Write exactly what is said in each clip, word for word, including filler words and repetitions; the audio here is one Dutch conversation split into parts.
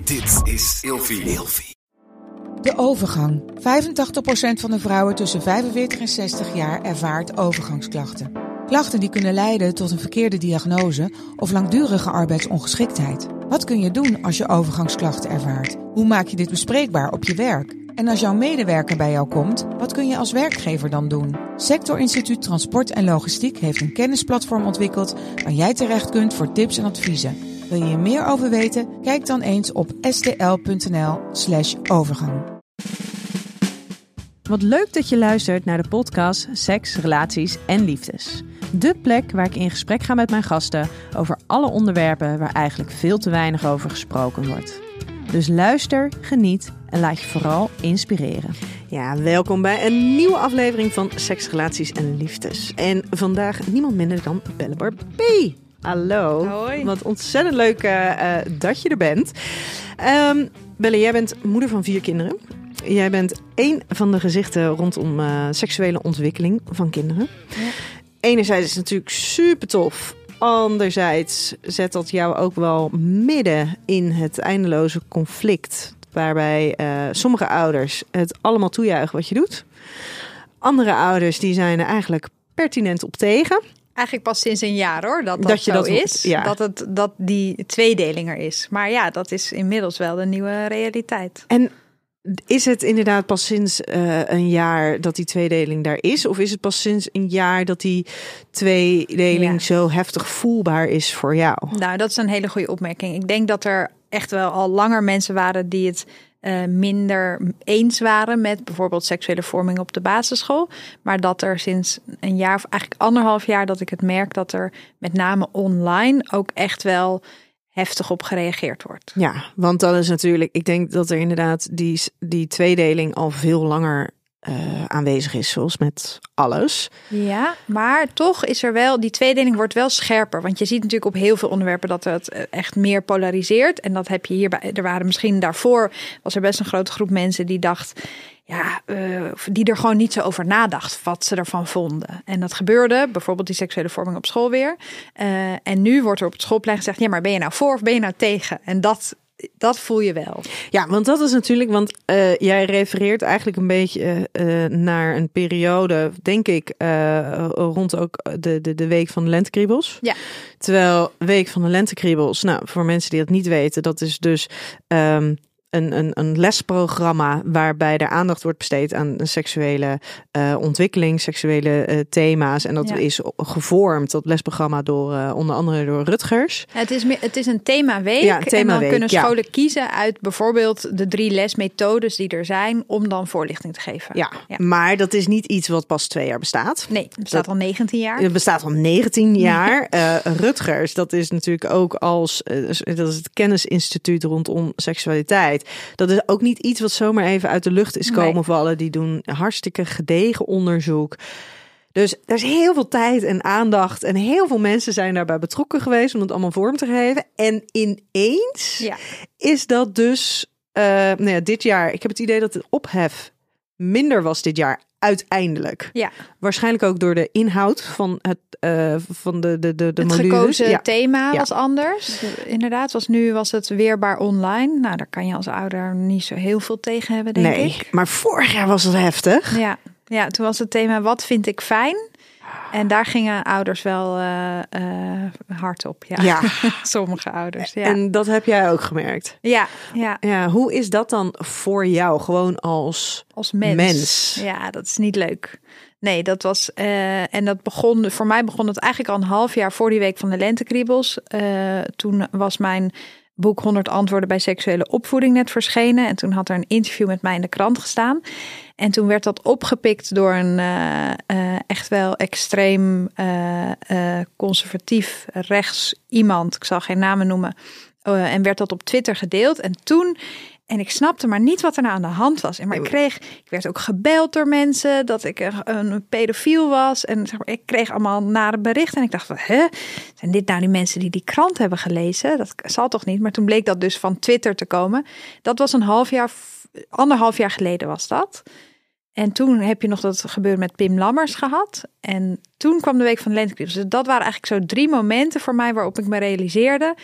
Dit is Ilfie. Ilfie. De overgang. vijfentachtig procent van de vrouwen tussen vijfenveertig en zestig jaar ervaart overgangsklachten. Klachten die kunnen leiden tot een verkeerde diagnose of langdurige arbeidsongeschiktheid. Wat kun je doen als je overgangsklachten ervaart? Hoe maak je dit bespreekbaar op je werk? En als jouw medewerker bij jou komt, wat kun je als werkgever dan doen? Sector Instituut Transport en Logistiek heeft een kennisplatform ontwikkeld waar jij terecht kunt voor tips en adviezen. Wil je hier meer over weten? Kijk dan eens op stl.nl slash overgang. Wat leuk dat je luistert naar de podcast Seks, Relaties en Liefdes. De plek waar ik in gesprek ga met mijn gasten over alle onderwerpen waar eigenlijk veel te weinig over gesproken wordt. Dus luister, geniet en laat je vooral inspireren. Ja, welkom bij een nieuwe aflevering van Seks, Relaties en Liefdes. En vandaag niemand minder dan Belle Barbee. Hallo. Hoi. Wat ontzettend leuk uh, dat je er bent. Um, Belle, jij bent moeder van vier kinderen. Jij bent één van de gezichten rondom uh, seksuele ontwikkeling van kinderen. Ja. Enerzijds is het natuurlijk super tof. Anderzijds zet dat jou ook wel midden in het eindeloze conflict. Waarbij uh, sommige ouders het allemaal toejuichen wat je doet. Andere ouders die zijn er eigenlijk pertinent op tegen. Eigenlijk pas sinds een jaar hoor, dat dat, dat je zo dat is. Ja. Dat, het, dat die tweedeling er is. Maar ja, dat is inmiddels wel de nieuwe realiteit. En is het inderdaad pas sinds uh, een jaar dat die tweedeling daar is? Of is het pas sinds een jaar dat die tweedeling ja. zo heftig voelbaar is voor jou? Nou, dat is een hele goede opmerking. Ik denk dat er echt wel al langer mensen waren die het uh, minder eens waren met bijvoorbeeld seksuele vorming op de basisschool. Maar dat er sinds een jaar of eigenlijk anderhalf jaar dat ik het merk dat er met name online ook echt wel heftig op gereageerd wordt. Ja, want dat is natuurlijk, ik denk dat er inderdaad die, die tweedeling al veel langer uh, aanwezig is, zoals met alles. Ja, maar toch is er wel, die tweedeling wordt wel scherper. Want je ziet natuurlijk op heel veel onderwerpen dat het echt meer polariseert. En dat heb je hierbij, er waren misschien daarvoor, was er best een grote groep mensen die dacht, ja, uh, die er gewoon niet zo over nadacht wat ze ervan vonden. En dat gebeurde, bijvoorbeeld die seksuele vorming op school weer. Uh, en nu wordt er op het schoolplein gezegd, ja, maar ben je nou voor of ben je nou tegen? En dat, dat voel je wel. Ja, want dat is natuurlijk, want uh, jij refereert eigenlijk een beetje uh, naar een periode, denk ik, uh, rond ook de, de, de week van de lentekriebels. Ja. Terwijl week van de lentekriebels, nou, voor mensen die dat niet weten, dat is dus Um, Een, een, een lesprogramma waarbij er aandacht wordt besteed aan een seksuele uh, ontwikkeling, seksuele uh, thema's. En dat ja. is gevormd, dat lesprogramma, door uh, onder andere door Rutgers. Ja, het, is meer, het is een themaweek. Ja, thema en dan week, kunnen scholen ja. kiezen uit bijvoorbeeld de drie lesmethodes die er zijn om dan voorlichting te geven. Ja, ja. Maar dat is niet iets wat pas twee jaar bestaat. Nee, het bestaat dat, al negentien jaar. Het bestaat al negentien jaar. uh, Rutgers, dat is natuurlijk ook als, uh, dat is het kennisinstituut rondom seksualiteit. Dat is ook niet iets wat zomaar even uit de lucht is komen nee. vallen. Die doen hartstikke gedegen onderzoek. Dus er is heel veel tijd en aandacht. En heel veel mensen zijn daarbij betrokken geweest om het allemaal vorm te geven. En ineens ja. is dat dus uh, nou ja, dit jaar. Ik heb het idee dat de ophef minder was dit jaar. Uiteindelijk. Ja. Waarschijnlijk ook door de inhoud van het uh, van de de de, de het modules. gekozen ja. thema ja. was anders. Inderdaad, was nu was het weerbaar online. Nou, daar kan je als ouder niet zo heel veel tegen hebben, denk nee, ik. Maar vorig jaar was het heftig. Ja, ja, toen was het thema wat vind ik fijn. En daar gingen ouders wel uh, uh, hard op. Ja, ja. Sommige ouders. Ja. En dat heb jij ook gemerkt. Ja, ja. Ja, hoe is dat dan voor jou, gewoon als, als mens? mens? Ja, dat is niet leuk. Nee, dat was uh, en dat begon voor mij begon het eigenlijk al een half jaar voor die week van de lentekriebels. Uh, toen was mijn boek honderd antwoorden bij seksuele opvoeding net verschenen. En toen had er een interview met mij in de krant gestaan. En toen werd dat opgepikt door een uh, uh, echt wel extreem uh, uh, conservatief rechts iemand. Ik zal geen namen noemen. Uh, en werd dat op Twitter gedeeld. En toen... En ik snapte maar niet wat er nou aan de hand was. En maar ik kreeg, ik werd ook gebeld door mensen dat ik een pedofiel was. En zeg maar, ik kreeg allemaal nare berichten. En ik dacht, hè, zijn dit nou die mensen die die krant hebben gelezen? Dat zal toch niet? Maar toen bleek dat dus van Twitter te komen. Dat was een half jaar, anderhalf jaar geleden was dat. En toen heb je nog dat gebeuren met Pim Lammers gehad. En toen kwam de week van de lentekriebels. Dus dat waren eigenlijk zo drie momenten voor mij waarop ik me realiseerde...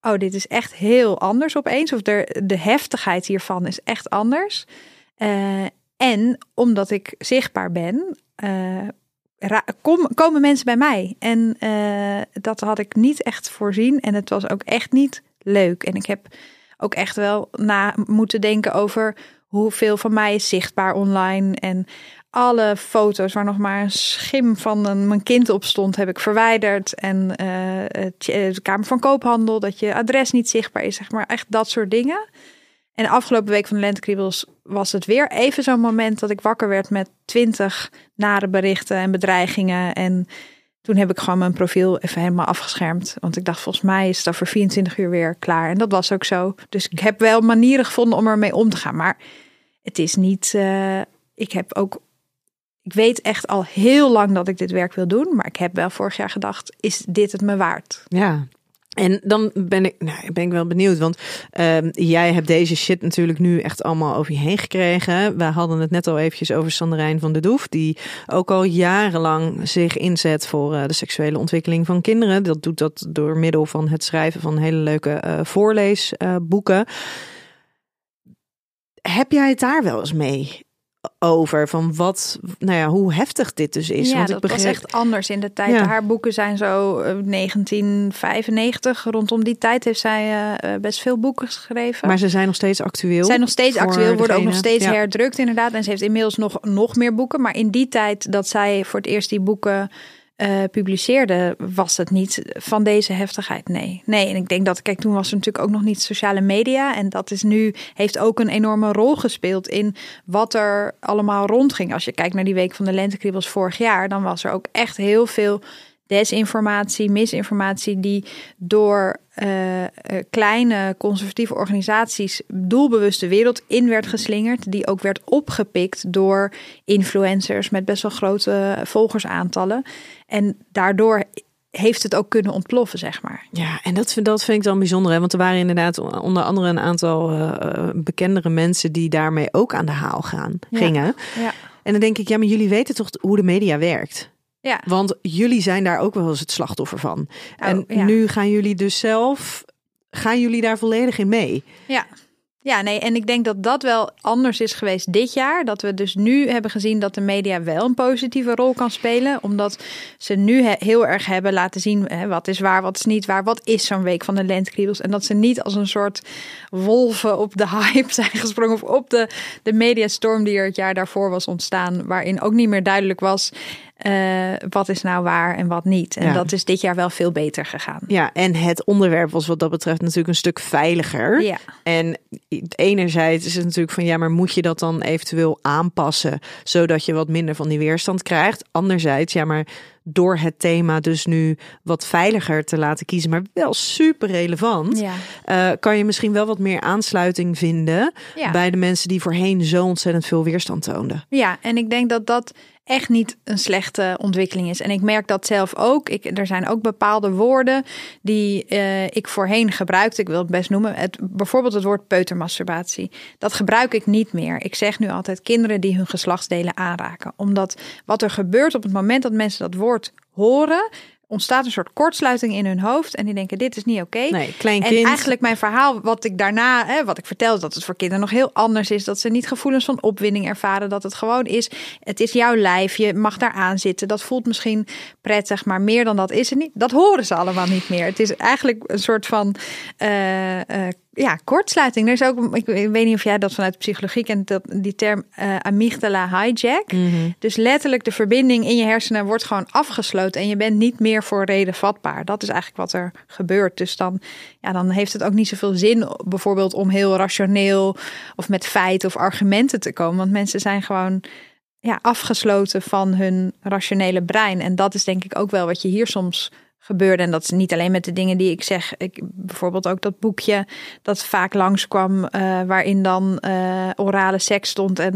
oh, dit is echt heel anders opeens. Of de, de heftigheid hiervan is echt anders. Uh, en omdat ik zichtbaar ben, uh, ra- kom, komen mensen bij mij. En uh, dat had ik niet echt voorzien. En het was ook echt niet leuk. En ik heb ook echt wel na moeten denken over hoeveel van mij is zichtbaar online. En alle foto's waar nog maar een schim van een, mijn kind op stond, heb ik verwijderd. En uh, de Kamer van Koophandel, dat je adres niet zichtbaar is, zeg maar. Echt dat soort dingen. En de afgelopen week van de Lentekriebels was het weer even zo'n moment dat ik wakker werd met twintig nare berichten en bedreigingen. En toen heb ik gewoon mijn profiel even helemaal afgeschermd. Want ik dacht, volgens mij is het over vierentwintig uur weer klaar. En dat was ook zo. Dus ik heb wel manieren gevonden om ermee om te gaan. Maar het is niet... Uh, ik heb ook... Ik weet echt al heel lang dat ik dit werk wil doen. Maar ik heb wel vorig jaar gedacht, is dit het me waard? Ja. En dan ben ik, nou, ben ik wel benieuwd, want uh, jij hebt deze shit natuurlijk nu echt allemaal over je heen gekregen. We hadden het net al eventjes over Sanderijn van der Doef, die ook al jarenlang zich inzet voor uh, de seksuele ontwikkeling van kinderen. Dat doet dat door middel van het schrijven van hele leuke uh, voorleesboeken. Uh, heb jij het daar wel eens mee over? Van wat, nou ja, hoe heftig dit dus is. Ja, Want dat ik begreep... was echt anders in de tijd. Ja. Haar boeken zijn zo uh, negentien vijfennegentig. Rondom die tijd heeft zij uh, best veel boeken geschreven. Maar ze zijn nog steeds actueel. Zijn nog steeds actueel, worden degene. ook nog steeds ja. herdrukt inderdaad. En ze heeft inmiddels nog, nog meer boeken. Maar in die tijd dat zij voor het eerst die boeken uh, publiceerde, was het niet van deze heftigheid. Nee. Nee, en ik denk dat, kijk, toen was er natuurlijk ook nog niet sociale media. En dat is nu, heeft ook een enorme rol gespeeld in wat er allemaal rondging. Als je kijkt naar die week van de Lentekriebels vorig jaar, dan was er ook echt heel veel desinformatie, misinformatie die door uh, uh, kleine conservatieve organisaties doelbewust de wereld in werd geslingerd, die ook werd opgepikt door influencers met best wel grote volgersaantallen. En daardoor heeft het ook kunnen ontploffen, zeg maar. Ja, en dat, dat vind ik dan bijzonder, hè? Want er waren inderdaad onder andere een aantal uh, bekendere mensen die daarmee ook aan de haal gaan, ja. gingen. Ja. En dan denk ik, ja, maar jullie weten toch hoe de media werkt? Ja. Want jullie zijn daar ook wel eens het slachtoffer van. Oh, en ja. nu gaan jullie dus zelf, gaan jullie daar volledig in mee? Ja. Ja, nee, en ik denk dat dat wel anders is geweest dit jaar. Dat we dus nu hebben gezien dat de media wel een positieve rol kan spelen. Omdat ze nu he- heel erg hebben laten zien hè, wat is waar, wat is niet waar. Wat is zo'n week van de Lentekriebels? En dat ze niet als een soort wolven op de hype zijn gesprongen. Of op de, de mediastorm die er het jaar daarvoor was ontstaan. Waarin ook niet meer duidelijk was Uh, wat is nou waar en wat niet. En ja. dat is dit jaar wel veel beter gegaan. Ja, en het onderwerp was wat dat betreft natuurlijk een stuk veiliger. Ja. En enerzijds is het natuurlijk van ja, maar moet je dat dan eventueel aanpassen, zodat je wat minder van die weerstand krijgt. Anderzijds, ja, maar door het thema dus nu wat veiliger te laten kiezen, maar wel super relevant, ja. uh, kan je misschien wel wat meer aansluiting vinden ja. bij de mensen die voorheen zo ontzettend veel weerstand toonden. Ja, en ik denk dat dat echt niet een slechte ontwikkeling is. En ik merk dat zelf ook. Ik, er zijn ook bepaalde woorden die uh, ik voorheen gebruikte. Ik wil het best noemen. Het, bijvoorbeeld het woord peutermasturbatie. Dat gebruik ik niet meer. Ik zeg nu altijd kinderen die hun geslachtsdelen aanraken. Omdat wat er gebeurt op het moment dat mensen dat woord horen, ontstaat een soort kortsluiting in hun hoofd. En die denken, dit is niet oké. Okay. Nee, klein en kind. eigenlijk mijn verhaal, wat ik daarna, hè, wat ik vertel, dat het voor kinderen nog heel anders is. Dat ze niet gevoelens van opwinding ervaren. Dat het gewoon is, het is jouw lijf. Je mag daar aan zitten. Dat voelt misschien prettig, maar meer dan dat is het niet. Dat horen ze allemaal niet meer. Het is eigenlijk een soort van Uh, uh, ja, kortsluiting. Er is ook, ik weet niet of jij dat vanuit de psychologie kent, dat die term uh, amygdala hijack. Mm-hmm. Dus letterlijk de verbinding in je hersenen wordt gewoon afgesloten en je bent niet meer voor reden vatbaar. Dat is eigenlijk wat er gebeurt. Dus dan, ja, dan heeft het ook niet zoveel zin bijvoorbeeld om heel rationeel of met feiten of argumenten te komen. Want mensen zijn gewoon ja, afgesloten van hun rationele brein. En dat is denk ik ook wel wat je hier soms gebeurde. En dat is niet alleen met de dingen die ik zeg. Ik, bijvoorbeeld ook dat boekje dat vaak langskwam, uh, waarin dan uh, orale seks stond. En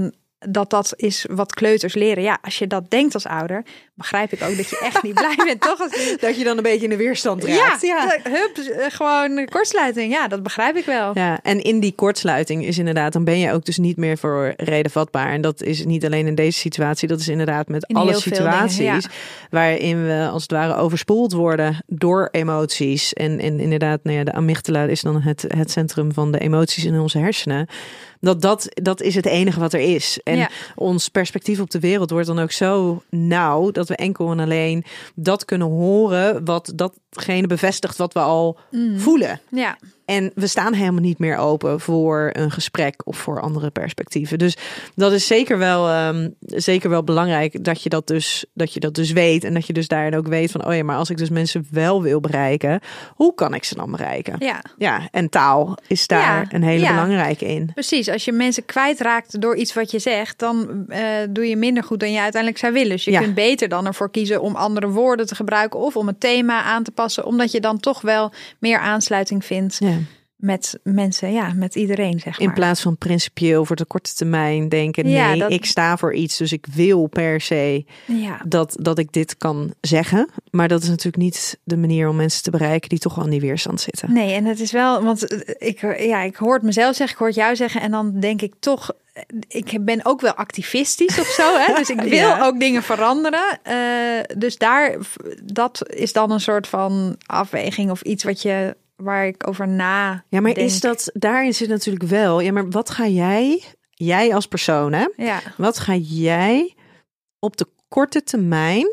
dat dat is wat kleuters leren. Ja, als je dat denkt als ouder, begrijp ik ook dat je echt niet blij bent, toch? Als je... Dat je dan een beetje in de weerstand raakt. Ja, ja. Hup, gewoon kortsluiting. Ja, dat begrijp ik wel. Ja, en in die kortsluiting is inderdaad, dan ben je ook dus niet meer voor reden vatbaar. En dat is niet alleen in deze situatie, dat is inderdaad met in alle situaties dingen, ja. waarin we als het ware overspoeld worden door emoties. En, en inderdaad, nou ja, de amygdala is dan het, het centrum van de emoties in onze hersenen. Dat, dat, dat is het enige wat er is. En ja. ons perspectief op de wereld wordt dan ook zo nauw dat we enkel en alleen dat kunnen horen wat datgene bevestigt wat we al mm. voelen. Ja. En we staan helemaal niet meer open voor een gesprek of voor andere perspectieven. Dus dat is zeker wel, um, zeker wel belangrijk dat je dat, dus, dat je dat dus weet. En dat je dus daarin ook weet van, oh ja, maar als ik dus mensen wel wil bereiken, hoe kan ik ze dan bereiken? Ja, ja en taal is daar ja. een hele ja. belangrijke in. Precies, als je mensen kwijtraakt door iets wat je zegt, dan uh, doe je minder goed dan je uiteindelijk zou willen. Dus je ja. kunt beter dan ervoor kiezen om andere woorden te gebruiken of om het thema aan te passen, omdat je dan toch wel meer aansluiting vindt. Ja. Met mensen, ja, met iedereen, zeg maar. In plaats van principieel voor de korte termijn denken, nee, ja, dat... ik sta voor iets, dus ik wil per se ja. dat, dat ik dit kan zeggen. Maar dat is natuurlijk niet de manier om mensen te bereiken die toch wel in die weerstand zitten. Nee, en het is wel, want ik, ja, ik hoor het mezelf zeggen, ik hoor het jou zeggen en dan denk ik toch, ik ben ook wel activistisch of zo, hè? Dus ik wil ja. ook dingen veranderen. Uh, dus daar, dat is dan een soort van afweging of iets wat je... waar ik over na Ja, maar denk. is dat, daarin zit natuurlijk wel, ja, maar wat ga jij, jij als persoon, hè? Ja. Wat ga jij op de korte termijn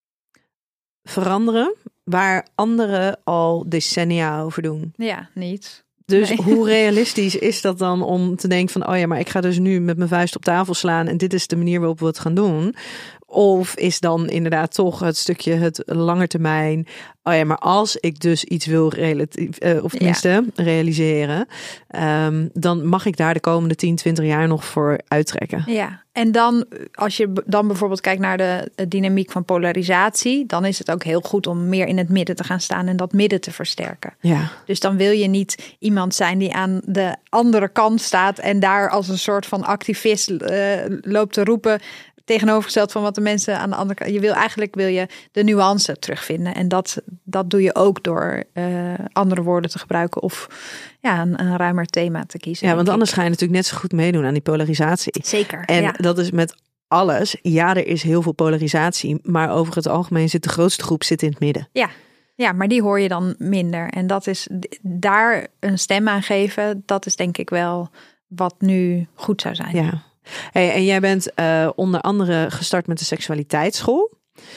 veranderen waar anderen al decennia over doen? Ja, niet. Dus nee. hoe realistisch is dat dan om te denken van, oh ja, maar ik ga dus nu met mijn vuist op tafel slaan en dit is de manier waarop we het gaan doen? Of is dan inderdaad toch het stukje het langetermijn, oh ja, maar als ik dus iets wil relatief, uh, of tenminste ja. realiseren, um, dan mag ik daar de komende tien, twintig jaar nog voor uittrekken. Ja, en dan als je dan bijvoorbeeld kijkt naar de dynamiek van polarisatie, dan is het ook heel goed om meer in het midden te gaan staan en dat midden te versterken. Ja. Dus dan wil je niet iemand zijn die aan de andere kant staat en daar als een soort van activist uh, loopt te roepen, tegenovergesteld van wat de mensen aan de andere kant. Je wil eigenlijk wil je de nuance terugvinden. En dat, dat doe je ook door uh, andere woorden te gebruiken of ja, een, een ruimer thema te kiezen. Ja, want anders ik. ga je natuurlijk net zo goed meedoen aan die polarisatie. Zeker. En ja. dat is met alles. Ja, er is heel veel polarisatie. Maar over het algemeen zit de grootste groep zit in het midden. Ja. Ja, maar die hoor je dan minder. En dat is daar een stem aan geven. Dat is denk ik wel wat nu goed zou zijn. Ja. Hey, en jij bent uh, onder andere gestart met de seksualiteitsschool.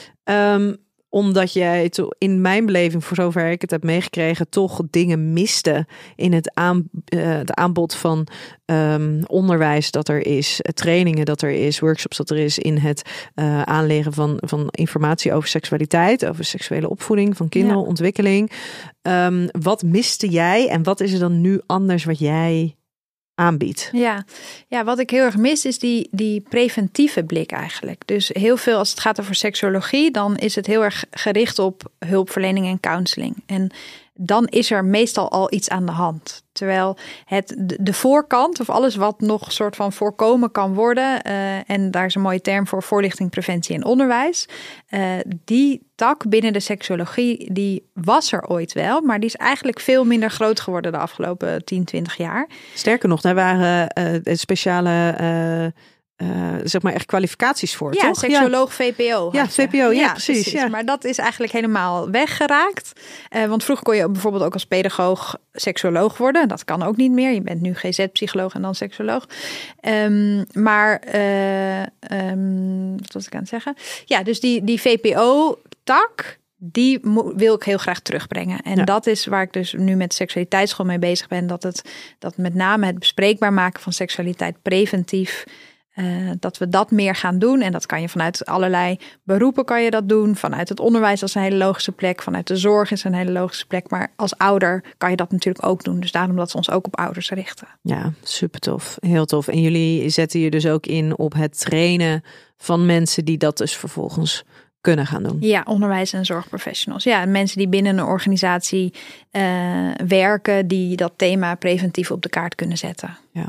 Um, omdat jij to- in mijn beleving, voor zover ik het heb meegekregen, toch dingen miste in het, aan, uh, het aanbod van um, onderwijs dat er is, trainingen dat er is, workshops dat er is in het uh, aanleren van, van informatie over seksualiteit, over seksuele opvoeding van kinderen, ja. ontwikkeling. Um, wat miste jij en wat is er dan nu anders wat jij aanbiedt? Ja, ja, wat ik heel erg mis is die, die preventieve blik eigenlijk. Dus heel veel als het gaat over seksuologie, dan is het heel erg gericht op hulpverlening en counseling. En dan is er meestal al iets aan de hand. Terwijl het de voorkant of alles wat nog soort van voorkomen kan worden, uh, en daar is een mooie term voor, voorlichting, preventie en onderwijs. Uh, die tak binnen de seksuologie, die was er ooit wel, maar die is eigenlijk veel minder groot geworden de afgelopen tien, twintig jaar. Sterker nog, daar waren uh, speciale Uh... Uh, zeg maar echt kwalificaties voor, ja, toch? Seksuoloog ja. V P O. Ja, V P O, ja, ja precies. precies. Ja. Maar dat is eigenlijk helemaal weggeraakt. Uh, want vroeger kon je bijvoorbeeld ook als pedagoog seksuoloog worden. Dat kan ook niet meer. Je bent nu G Z-psycholoog en dan seksuoloog. Um, maar, uh, um, wat was ik aan het zeggen? Ja, dus die, die V P O-tak, die mo- wil ik heel graag terugbrengen. En ja. dat is waar ik dus nu met seksualiteitsschool mee bezig ben. Dat, het, dat met name het bespreekbaar maken van seksualiteit preventief, Uh, dat we dat meer gaan doen. En dat kan je vanuit allerlei beroepen kan je dat doen. Vanuit het onderwijs als een hele logische plek. Vanuit de zorg is een hele logische plek. Maar als ouder kan je dat natuurlijk ook doen. Dus daarom dat we ons ook op ouders richten. Ja, super tof. Heel tof. En jullie zetten je dus ook in op het trainen van mensen die dat dus vervolgens kunnen gaan doen. Ja, onderwijs- en zorgprofessionals. Ja, mensen die binnen een organisatie uh, werken, die dat thema preventief op de kaart kunnen zetten. Ja.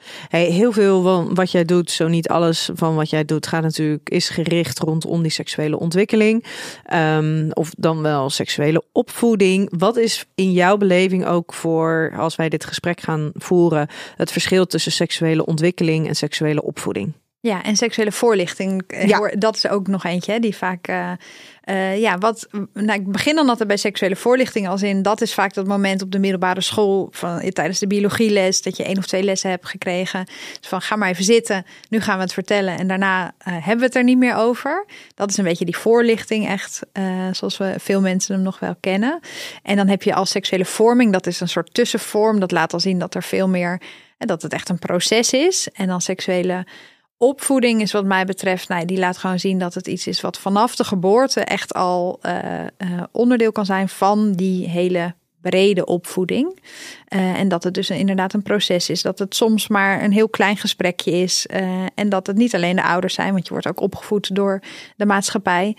Hey, heel veel van wat jij doet, zo niet alles van wat jij doet, gaat natuurlijk is gericht rondom die seksuele ontwikkeling. Um, of dan wel seksuele opvoeding. Wat is in jouw beleving ook voor, als wij dit gesprek gaan voeren, het verschil tussen seksuele ontwikkeling en seksuele opvoeding? Ja, en seksuele voorlichting, Ja. dat is ook nog eentje hè, die vaak... Uh, uh, ja, wat, nou, ik begin dan altijd bij seksuele voorlichting als in... dat is vaak dat moment op de middelbare school... Van, tijdens de biologieles, dat je één of twee lessen hebt gekregen. Dus van, ga maar even zitten, nu gaan we het vertellen... en daarna uh, hebben we het er niet meer over. Dat is een beetje die voorlichting echt... Uh, zoals we veel mensen hem nog wel kennen. En dan heb je als seksuele vorming, dat is een soort tussenvorm... dat laat al zien dat er veel meer... dat het echt een proces is. En dan seksuele... opvoeding is wat mij betreft, nou, die laat gewoon zien dat het iets is wat vanaf de geboorte echt al uh, uh, onderdeel kan zijn van die hele brede opvoeding. Uh, en dat het dus een, inderdaad een proces is. Dat het soms maar een heel klein gesprekje is. Uh, en dat het niet alleen de ouders zijn, want je wordt ook opgevoed door de maatschappij.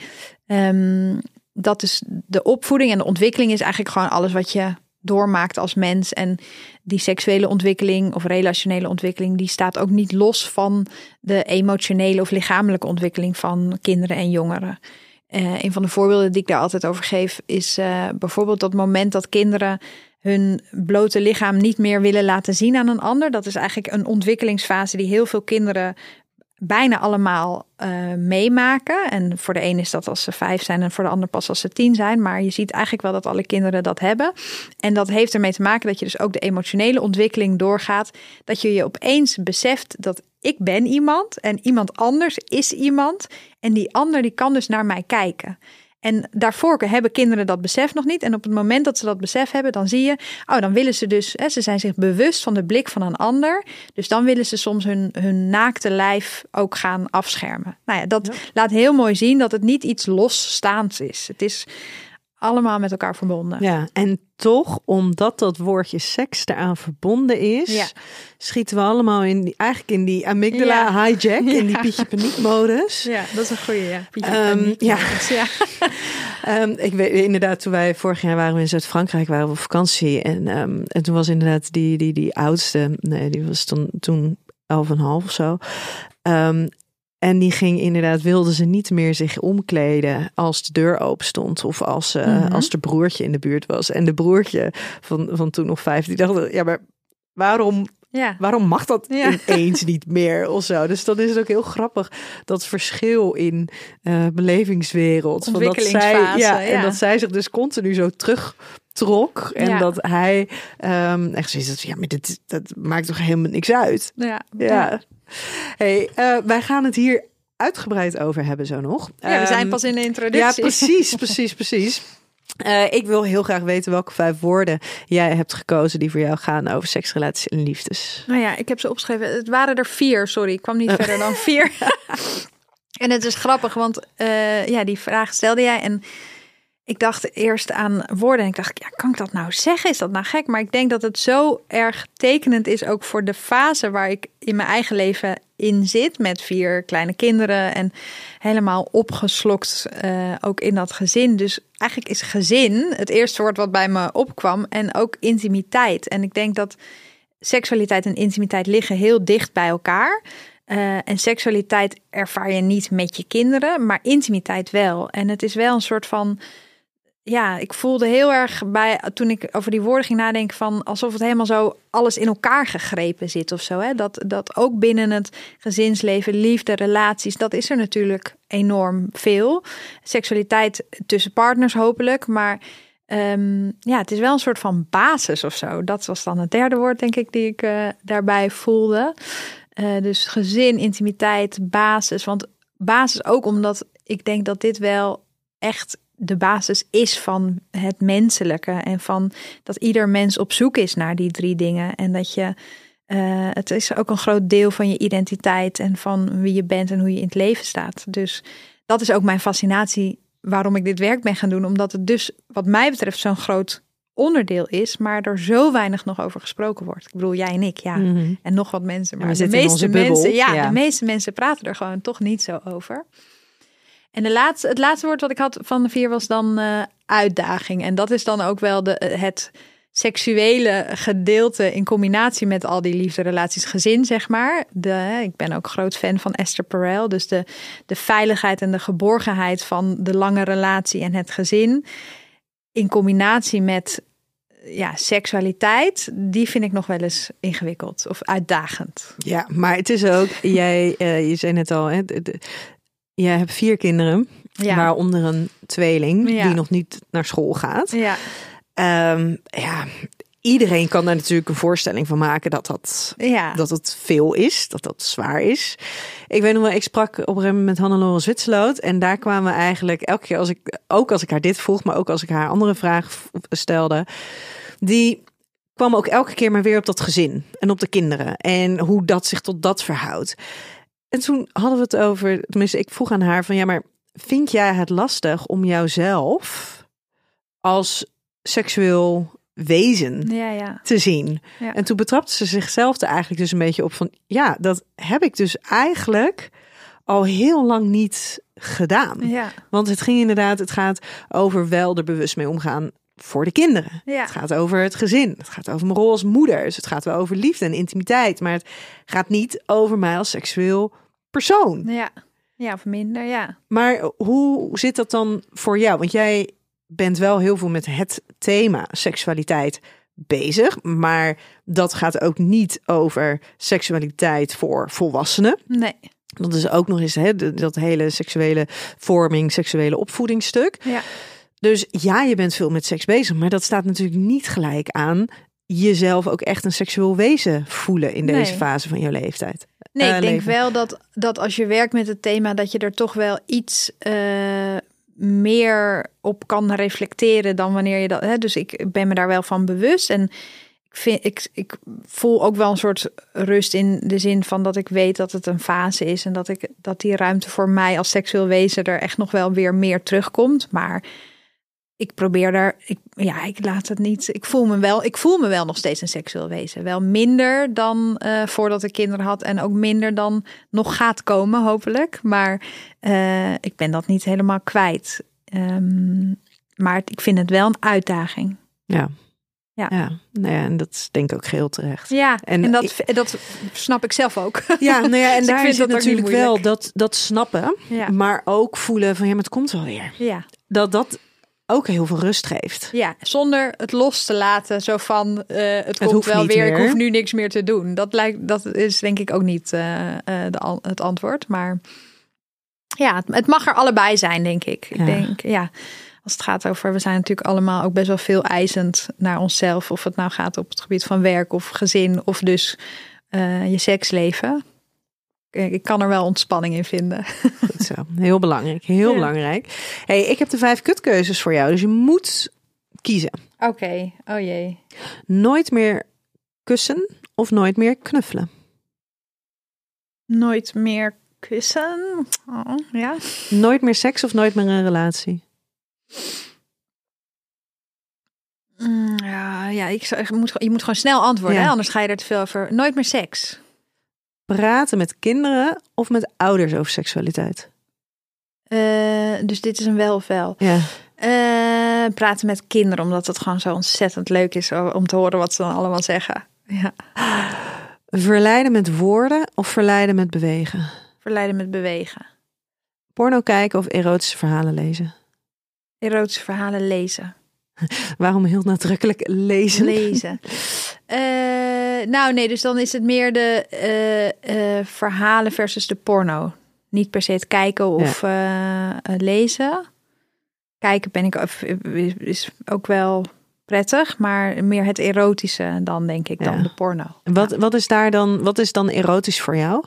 Um, dat is de opvoeding en de ontwikkeling is eigenlijk gewoon alles wat je doormaakt als mens. En die seksuele ontwikkeling of relationele ontwikkeling, die staat ook niet los van de emotionele of lichamelijke ontwikkeling van kinderen en jongeren. Uh, een van de voorbeelden die ik daar altijd over geef is uh, bijvoorbeeld dat moment dat kinderen hun blote lichaam niet meer willen laten zien aan een ander. Dat is eigenlijk een ontwikkelingsfase die heel veel kinderen bijna allemaal uh, meemaken. En voor de een is dat als ze vijf zijn en voor de ander pas als ze tien zijn. Maar je ziet eigenlijk wel dat alle kinderen dat hebben. En dat heeft ermee te maken dat je dus ook de emotionele ontwikkeling doorgaat. Dat je je opeens beseft dat ik ben iemand en iemand anders is iemand. En die ander die kan dus naar mij kijken. En daarvoor hebben kinderen dat besef nog niet. En op het moment dat ze dat besef hebben, dan zie je... oh, dan willen ze dus... Hè, ze zijn zich bewust van de blik van een ander. Dus dan willen ze soms hun, hun naakte lijf ook gaan afschermen. Nou ja, dat ja. laat heel mooi zien dat het niet iets losstaands is. Het is allemaal met elkaar verbonden. Ja, en toch, omdat dat woordje seks eraan verbonden is... Ja. schieten we allemaal in die, eigenlijk in die amygdala ja. hijack, ja. in die Pietje Paniek modus. Ja, dat is een goeie, ja. Pietje um, Paniek ja. modus, ja. um, ik weet inderdaad, toen wij vorig jaar waren we in Zuid-Frankrijk, waren we op vakantie. En, um, en toen was inderdaad die, die, die oudste, nee, die was toen, toen elf en half of zo... Um, En die ging inderdaad, wilde ze niet meer zich omkleden als de deur open stond. Of als, uh, mm-hmm. als de broertje in de buurt was. En de broertje van, van toen nog vijf, die dacht, ja, maar waarom, ja. waarom mag dat ja. ineens niet meer of zo? Dus dan is het ook heel grappig, dat verschil in uh, belevingswereld. Van dat zij, ja, ja. En dat zij zich dus continu zo terug... trok en ja. dat hij um, echt zoiets ja, maar dit dat maakt toch helemaal niks uit. Ja. ja. Hey, uh, wij gaan het hier uitgebreid over hebben zo nog. Ja, we um, zijn pas in de introductie. Ja, precies, precies, precies. Uh, ik wil heel graag weten welke vijf woorden jij hebt gekozen die voor jou gaan over seks, relaties en liefdes. Nou ja, ik heb ze opgeschreven. Het waren er vier, sorry. Ik kwam niet uh. verder dan vier. En het is grappig, want uh, ja, die vraag stelde jij en ik dacht eerst aan woorden en ik dacht, ja, kan ik dat nou zeggen? Is dat nou gek? Maar ik denk dat het zo erg tekenend is ook voor de fase waar ik in mijn eigen leven in zit. Met vier kleine kinderen en helemaal opgeslokt uh, ook in dat gezin. Dus eigenlijk is gezin het eerste woord wat bij me opkwam en ook intimiteit. En ik denk dat seksualiteit en intimiteit liggen heel dicht bij elkaar. Uh, en seksualiteit ervaar je niet met je kinderen, maar intimiteit wel. En het is wel een soort van... Ja, ik voelde heel erg bij toen ik over die woorden ging nadenken van alsof het helemaal zo alles in elkaar gegrepen zit of zo. Hè? Dat, dat ook binnen het gezinsleven, liefde, relaties, dat is er natuurlijk enorm veel. Seksualiteit tussen partners hopelijk, maar um, ja, het is wel een soort van basis of zo. Dat was dan het derde woord, denk ik, die ik uh, daarbij voelde. Uh, dus gezin, intimiteit, basis. Want basis ook omdat ik denk dat dit wel echt de basis is van het menselijke. En van dat ieder mens op zoek is naar die drie dingen. En dat je, uh, het is ook een groot deel van je identiteit en van wie je bent en hoe je in het leven staat. Dus dat is ook mijn fascinatie waarom ik dit werk ben gaan doen. Omdat het dus wat mij betreft zo'n groot onderdeel is, maar er zo weinig nog over gesproken wordt. Ik bedoel, jij en ik, ja. Mm-hmm. En nog wat mensen. Maar de meeste mensen, ja, ja, de meeste mensen praten er gewoon toch niet zo over. En de laatste, het laatste woord wat ik had van de vier was dan uh, uitdaging. En dat is dan ook wel de, het seksuele gedeelte in combinatie met al die liefderelaties, gezin, zeg maar. De, ik ben ook groot fan van Esther Perel. Dus de, de veiligheid en de geborgenheid van de lange relatie en het gezin in combinatie met ja, seksualiteit, die vind ik nog wel eens ingewikkeld of uitdagend. Ja, maar het is ook, jij, uh, je zei net al, hè, de, de, jij hebt vier kinderen, ja. waaronder een tweeling ja. die nog niet naar school gaat. Ja. Um, ja, iedereen kan daar natuurlijk een voorstelling van maken dat dat, ja. dat het veel is, dat dat zwaar is. Ik weet nog wel, ik sprak op een gegeven moment met Hannelore Zwitserloot en daar kwamen we eigenlijk elke keer als ik, ook als ik haar dit vroeg, maar ook als ik haar andere vraag stelde, die kwam ook elke keer maar weer op dat gezin en op de kinderen en hoe dat zich tot dat verhoudt. En toen hadden we het over, tenminste ik vroeg aan haar van ja, maar vind jij het lastig om jouzelf als seksueel wezen ja, ja. te zien. Ja. En toen betrapte ze zichzelf er eigenlijk dus een beetje op van ja, dat heb ik dus eigenlijk al heel lang niet gedaan. Ja. Want het ging inderdaad, het gaat over wel er bewust mee omgaan voor de kinderen. Ja. Het gaat over het gezin. Het gaat over mijn rol als moeder. Dus het gaat wel over liefde en intimiteit. Maar het gaat niet over mij als seksueel persoon. Ja, ja of minder, ja. Maar hoe zit dat dan voor jou? Want jij bent wel heel veel met het thema seksualiteit bezig. Maar dat gaat ook niet over seksualiteit voor volwassenen. Nee. Dat is ook nog eens hè, dat hele seksuele vorming, seksuele opvoedingsstuk. Ja. Dus ja, je bent veel met seks bezig. Maar dat staat natuurlijk niet gelijk aan jezelf ook echt een seksueel wezen voelen in deze nee. fase van jouw leeftijd. Nee, uh, ik denk leven. wel dat, dat als je werkt met het thema, dat je er toch wel iets uh, meer op kan reflecteren dan wanneer je dat. Hè, dus ik ben me daar wel van bewust. En ik, vind, ik, ik voel ook wel een soort rust in de zin van dat ik weet dat het een fase is. En dat, ik, dat die ruimte voor mij als seksueel wezen er echt nog wel weer meer terugkomt. Maar ik probeer daar, ik, ja, ik laat het niet. Ik voel me wel, ik voel me wel nog steeds een seksueel wezen. Wel minder dan uh, voordat ik kinderen had en ook minder dan nog gaat komen, hopelijk. Maar uh, ik ben dat niet helemaal kwijt. Um, maar ik vind het wel een uitdaging. Ja. Ja. Ja, nou ja, en dat is denk ik ook geheel terecht. Ja, en, en dat, ik, dat snap ik zelf ook. Ja, nou ja, en dus daar vind zit dat natuurlijk wel dat, dat snappen, ja. maar ook voelen van ja, maar het komt wel weer. Ja. Dat dat ook heel veel rust geeft. Ja, zonder het los te laten, zo van uh, het, het komt wel weer, meer. Ik hoef nu niks meer te doen. Dat lijkt, dat is denk ik ook niet uh, uh, de, het antwoord, maar ja, het, het mag er allebei zijn, denk ik. Ik ja. denk, ja. Als het gaat over, we zijn natuurlijk allemaal ook best wel veel eisend naar onszelf. Of het nou gaat op het gebied van werk of gezin of dus uh, je seksleven. Ik kan er wel ontspanning in vinden. Goed zo, heel belangrijk, heel ja. belangrijk. Hey, ik heb de vijf kutkeuzes voor jou, dus je moet kiezen. Oké, okay. Oh jee. Nooit meer kussen of nooit meer knuffelen? Nooit meer kussen? Oh, ja. Nooit meer seks of nooit meer een relatie? Ja, ja ik, je, moet, je moet gewoon snel antwoorden, ja. hè? Anders ga je er te veel over. Nooit meer seks. Praten met kinderen of met ouders over seksualiteit? Uh, dus dit is een wel of wel. Ja. Uh, praten met kinderen, omdat het gewoon zo ontzettend leuk is om te horen wat ze dan allemaal zeggen. Ja. Verleiden met woorden of verleiden met bewegen? Verleiden met bewegen. Porno kijken of erotische verhalen lezen? Erotische verhalen lezen. Waarom heel nadrukkelijk lezen? Lezen. Uh, nou nee, dus dan is het meer de uh, uh, verhalen versus de porno. Niet per se het kijken of ja. uh, lezen. Kijken ben ik is ook wel prettig, maar meer het erotische dan denk ik ja. dan de porno. Wat, ja. wat is daar dan? Wat is dan erotisch voor jou?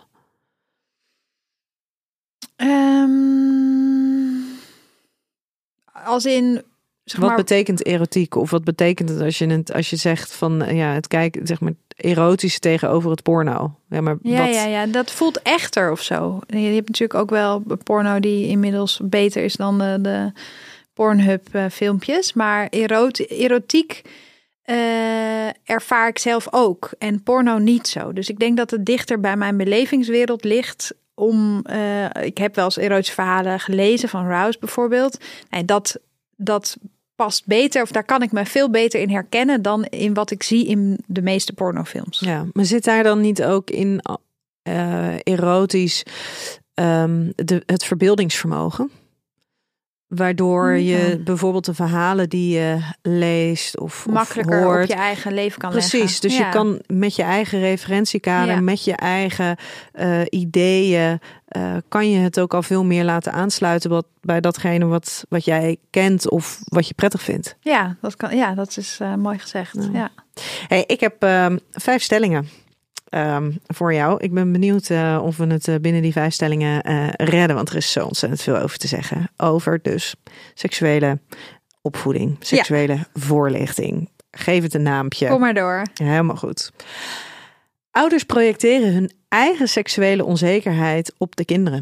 Um, als in. Zeg wat maar, betekent erotiek? Of wat betekent het als je het als je zegt van ja, het kijken, zeg maar erotisch tegenover het porno? Ja, maar ja, wat... ja, ja, dat voelt echter of zo. Je hebt natuurlijk ook wel porno die inmiddels beter is dan de, de Pornhub uh, filmpjes, maar erot, erotiek uh, ervaar ik zelf ook en porno niet zo. Dus ik denk dat het dichter bij mijn belevingswereld ligt. Om, uh, ik heb wel eens erotische verhalen gelezen van Rouse bijvoorbeeld. Nee, dat dat past beter, of daar kan ik me veel beter in herkennen dan in wat ik zie in de meeste pornofilms. Ja, maar zit daar dan niet ook in uh, erotisch um, de, het verbeeldingsvermogen? Waardoor je ja. bijvoorbeeld de verhalen die je leest of, makkelijker of hoort, op je eigen leven kan precies, leggen. Precies, dus ja. je kan met je eigen referentiekader, ja. met je eigen uh, ideeën, uh, kan je het ook al veel meer laten aansluiten wat, bij datgene wat, wat jij kent of wat je prettig vindt. Ja, dat, kan, ja, dat is uh, mooi gezegd. Ja. Ja. Hey, ik heb uh, vijf stellingen. Um, voor jou. Ik ben benieuwd uh, of we het uh, binnen die vijf stellingen uh, redden. Want er is zo ontzettend veel over te zeggen. Over dus seksuele opvoeding. Seksuele ja. voorlichting. Geef het een naampje. Kom maar door. Helemaal goed. Ouders projecteren hun eigen seksuele onzekerheid op de kinderen.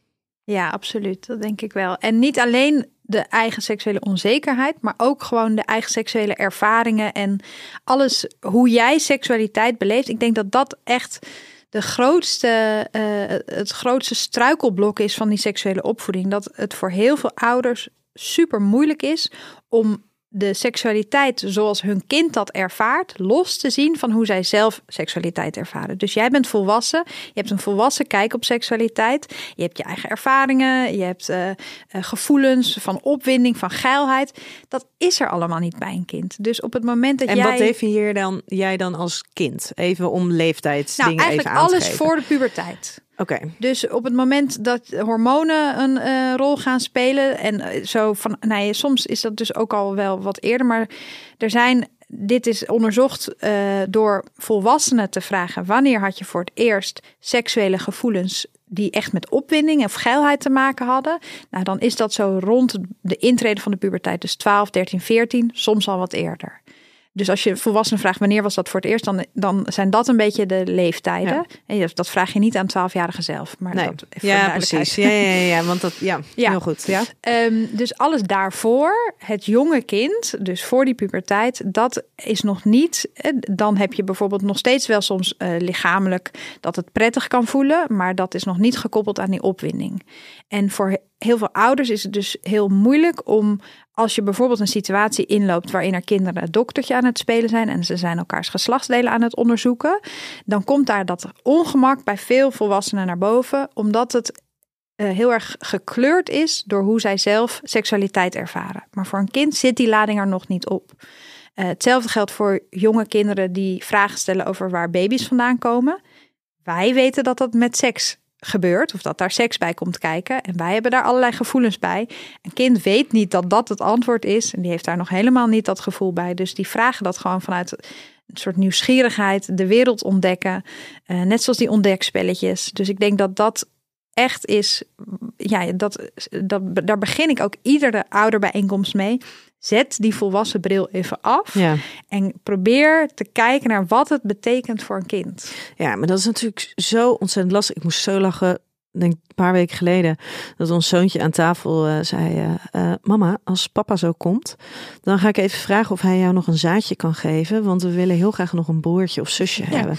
Ja, absoluut. Dat denk ik wel. En niet alleen de eigen seksuele onzekerheid, maar ook gewoon de eigen seksuele ervaringen en alles hoe jij seksualiteit beleeft. Ik denk dat dat echt de grootste, uh, het grootste struikelblok is van die seksuele opvoeding. Dat het voor heel veel ouders super moeilijk is om de seksualiteit zoals hun kind dat ervaart, los te zien van hoe zij zelf seksualiteit ervaren. Dus jij bent volwassen, je hebt een volwassen kijk op seksualiteit, je hebt je eigen ervaringen, je hebt uh, uh, gevoelens van opwinding, van geilheid. Dat is er allemaal niet bij een kind. Dus op het moment dat en jij... En wat definieer dan, jij dan als kind? Even om leeftijdsdingen nou, even aan te geven. Alles voor de puberteit. Oké. Okay. Dus op het moment dat hormonen een uh, rol gaan spelen en uh, zo van, nou ja, soms is dat dus ook al wel wat eerder, maar er zijn, dit is onderzocht uh, door volwassenen te vragen, wanneer had je voor het eerst seksuele gevoelens die echt met opwinding of geilheid te maken hadden? Nou, dan is dat zo rond de intrede van de puberteit, dus twaalf, dertien, veertien, soms al wat eerder. Dus als je volwassenen vraagt wanneer was dat voor het eerst, dan, dan zijn dat een beetje de leeftijden. Ja. En dat vraag je niet aan twaalfjarigen zelf. Maar nee. dat ja, precies. Ja, ja, ja, want dat ja, ja. heel goed. Ja. Um, dus alles daarvoor, het jonge kind, dus voor die puberteit, dat is nog niet. Dan heb je bijvoorbeeld nog steeds wel soms uh, lichamelijk dat het prettig kan voelen, maar dat is nog niet gekoppeld aan die opwinding. En voor heel veel ouders is het dus heel moeilijk om, als je bijvoorbeeld een situatie inloopt waarin er kinderen het doktertje aan het spelen zijn en ze zijn elkaars geslachtsdelen aan het onderzoeken, dan komt daar dat ongemak bij veel volwassenen naar boven, omdat het uh, heel erg gekleurd is door hoe zij zelf seksualiteit ervaren. Maar voor een kind zit die lading er nog niet op. Uh, hetzelfde geldt voor jonge kinderen die vragen stellen over waar baby's vandaan komen. Wij weten dat dat met seks gebeurt, of dat daar seks bij komt kijken. En wij hebben daar allerlei gevoelens bij. Een kind weet niet dat dat het antwoord is. En die heeft daar nog helemaal niet dat gevoel bij. Dus die vragen dat gewoon vanuit een soort nieuwsgierigheid, de wereld ontdekken. Uh, net zoals die ontdekspelletjes. Dus ik denk dat dat echt is, ja, dat, dat, daar begin ik ook iedere ouderbijeenkomst mee. Zet die volwassen bril even af. Ja. En probeer te kijken naar wat het betekent voor een kind. Ja, maar dat is natuurlijk zo ontzettend lastig. Ik moest zo lachen, denk een paar weken geleden, dat ons zoontje aan tafel uh, zei, uh, uh, mama, als papa zo komt, dan ga ik even vragen of hij jou nog een zaadje kan geven. Want we willen heel graag nog een broertje of zusje ja. hebben.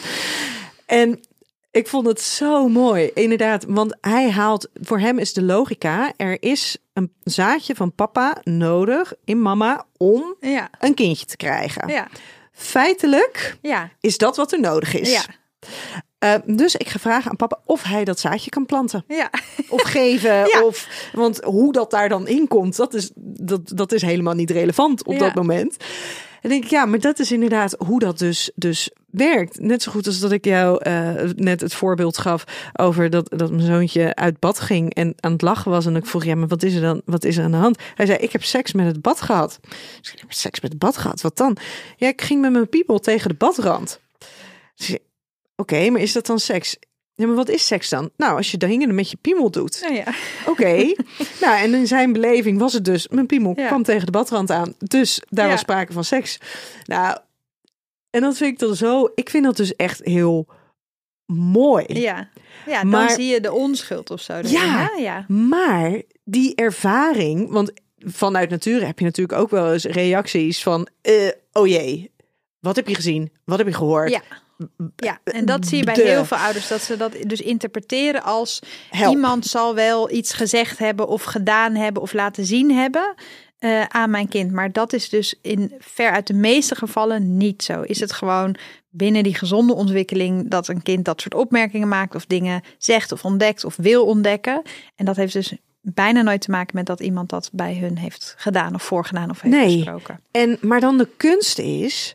En ik vond het zo mooi, inderdaad. Want hij haalt, voor hem is de logica, er is een zaadje van papa nodig in mama om ja. een kindje te krijgen. Ja. Feitelijk ja. is dat wat er nodig is. Ja. Uh, dus ik ga vragen aan papa of hij dat zaadje kan planten. Ja. Of geven. Ja. Of, want hoe dat daar dan in komt, dat is, dat, dat is helemaal niet relevant op ja. dat moment. En denk ik, ja, maar dat is inderdaad hoe dat dus, dus werkt. Net zo goed als dat ik jou uh, net het voorbeeld gaf over dat, dat mijn zoontje uit bad ging en aan het lachen was. En ik vroeg, ja, maar wat is er dan? Wat is er aan de hand? Hij zei, ik heb seks met het bad gehad. Dus ik heb seks met het bad gehad. Wat dan? Ja, ik ging met mijn piemel tegen de badrand. Dus oké, okay, maar is dat dan seks? Ja, maar wat is seks dan? Nou, als je dingen met je piemel doet. Ja, ja. Oké. Okay. Nou, en in zijn beleving was het dus, mijn piemel ja. kwam tegen de badrand aan. Dus daar ja. was sprake van seks. Nou, en dat vind ik dan zo, ik vind dat dus echt heel mooi. Ja, ja dan maar, zie je de onschuld of zo. Ja, ja, maar die ervaring, want vanuit nature heb je natuurlijk ook wel eens reacties van, uh, oh jee, wat heb je gezien? Wat heb je gehoord? Ja. Ja, en dat zie je bij de... heel veel ouders, dat ze dat dus interpreteren als Help. Iemand zal wel iets gezegd hebben of gedaan hebben of laten zien hebben. uh, aan mijn kind. Maar dat is dus in veruit de meeste gevallen niet zo. Is het gewoon binnen die gezonde ontwikkeling dat een kind dat soort opmerkingen maakt of dingen zegt of ontdekt of wil ontdekken. En dat heeft dus bijna nooit te maken met dat iemand dat bij hun heeft gedaan of voorgedaan of heeft nee. besproken. En, maar dan de kunst is,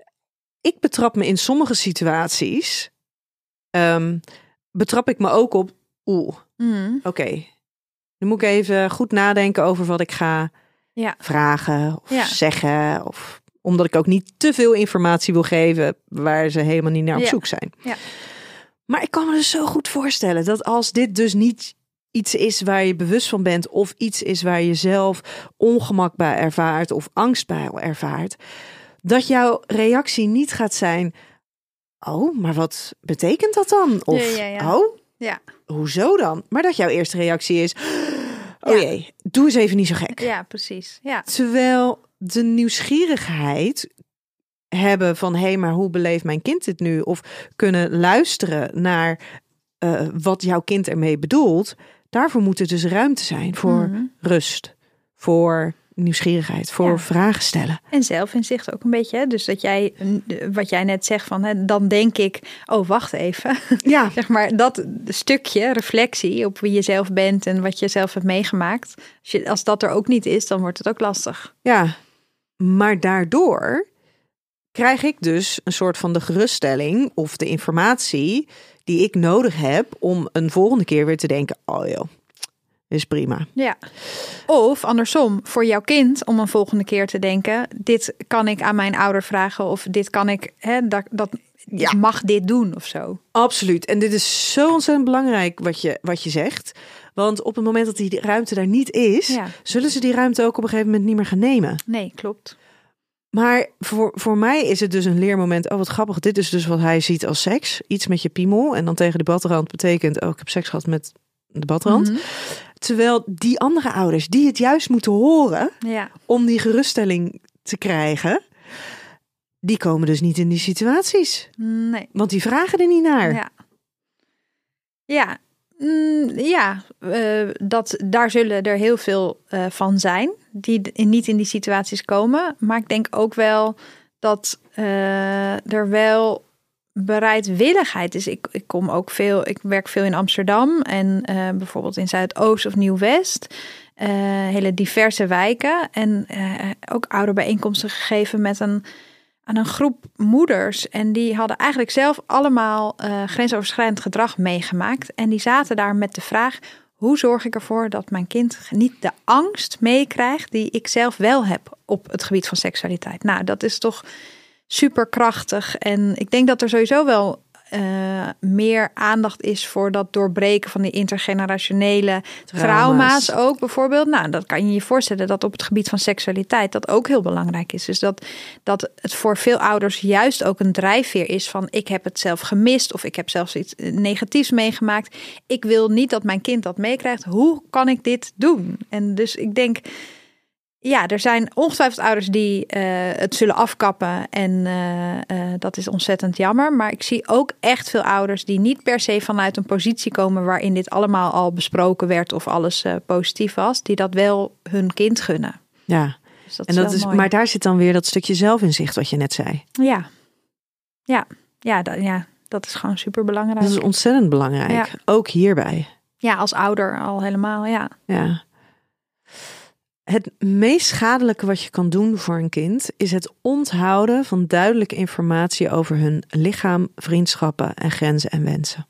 ik betrap me in sommige situaties, um, betrap ik me ook op, oeh, Mm. oké, okay, nu moet ik even goed nadenken over wat ik ga ja. vragen of ja. zeggen. Of omdat ik ook niet te veel informatie wil geven waar ze helemaal niet naar op ja. zoek zijn. Ja. Maar ik kan me dus zo goed voorstellen dat als dit dus niet iets is waar je bewust van bent of iets is waar je zelf ongemak bij ervaart of angst bij ervaart, dat jouw reactie niet gaat zijn, oh, maar wat betekent dat dan? Of, ja, ja, ja. oh, ja. hoezo dan? Maar dat jouw eerste reactie is, oh ja. jee, doe eens even niet zo gek. Ja, precies. Ja. Terwijl de nieuwsgierigheid hebben van, hé, hey, maar hoe beleeft mijn kind dit nu? Of kunnen luisteren naar uh, wat jouw kind ermee bedoelt. Daarvoor moet er dus ruimte zijn voor mm-hmm. rust, voor nieuwsgierigheid, voor ja. vragen stellen. En zelfinzicht ook een beetje. Hè? Dus dat jij, wat jij net zegt van, hè, dan denk ik, oh, wacht even. Ja. Zeg maar, dat stukje reflectie op wie je zelf bent en wat je zelf hebt meegemaakt. Als, je, als dat er ook niet is, dan wordt het ook lastig. Ja, maar daardoor krijg ik dus een soort van de geruststelling of de informatie die ik nodig heb om een volgende keer weer te denken, oh joh, is prima. Ja. Of andersom, voor jouw kind om een volgende keer te denken, dit kan ik aan mijn ouder vragen of dit kan ik, hè, dat, dat ja. mag dit doen of zo. Absoluut. En dit is zo ontzettend belangrijk wat je, wat je zegt. Want op het moment dat die ruimte daar niet is, ja. zullen ze die ruimte ook op een gegeven moment niet meer gaan nemen. Nee, klopt. Maar voor, voor mij is het dus een leermoment. Oh, wat grappig. Dit is dus wat hij ziet als seks. Iets met je piemel. En dan tegen de badrand betekent, oh, ik heb seks gehad met de badrand. Mm-hmm. Terwijl die andere ouders, die het juist moeten horen, ja. om die geruststelling te krijgen, die komen dus niet in die situaties. Nee. Want die vragen er niet naar. Ja. Ja. Mm, ja, uh, dat, daar zullen er heel veel uh, van zijn die in, niet in die situaties komen. Maar ik denk ook wel dat uh, er wel bereidwilligheid is. Ik, ik kom ook veel, ik werk veel in Amsterdam en uh, bijvoorbeeld in Zuidoost of Nieuw-West. Uh, hele diverse wijken en uh, ook ouderbijeenkomsten gegeven met een aan een groep moeders. En die hadden eigenlijk zelf allemaal uh, grensoverschrijdend gedrag meegemaakt. En die zaten daar met de vraag, hoe zorg ik ervoor dat mijn kind niet de angst meekrijgt die ik zelf wel heb op het gebied van seksualiteit. Nou, dat is toch superkrachtig. En ik denk dat er sowieso wel uh, meer aandacht is voor dat doorbreken van die intergenerationele trauma's, trauma's ook bijvoorbeeld. Nou, dat kan je je voorstellen dat op het gebied van seksualiteit dat ook heel belangrijk is. Dus dat, dat het voor veel ouders juist ook een drijfveer is van ik heb het zelf gemist of ik heb zelfs iets negatiefs meegemaakt. Ik wil niet dat mijn kind dat meekrijgt. Hoe kan ik dit doen? En dus ik denk, ja, er zijn ongetwijfeld ouders die uh, het zullen afkappen en uh, uh, dat is ontzettend jammer. Maar ik zie ook echt veel ouders die niet per se vanuit een positie komen waarin dit allemaal al besproken werd of alles uh, positief was, die dat wel hun kind gunnen. Ja, dus dat en dat is, is maar daar zit dan weer dat stukje zelfinzicht wat je net zei. Ja, ja, ja, dat, ja, dat is gewoon super belangrijk. Dat is ontzettend belangrijk, ja. Ook hierbij. Ja, als ouder al helemaal, ja. Ja. Het meest schadelijke wat je kan doen voor een kind is het onthouden van duidelijke informatie over hun lichaam, vriendschappen en grenzen en wensen.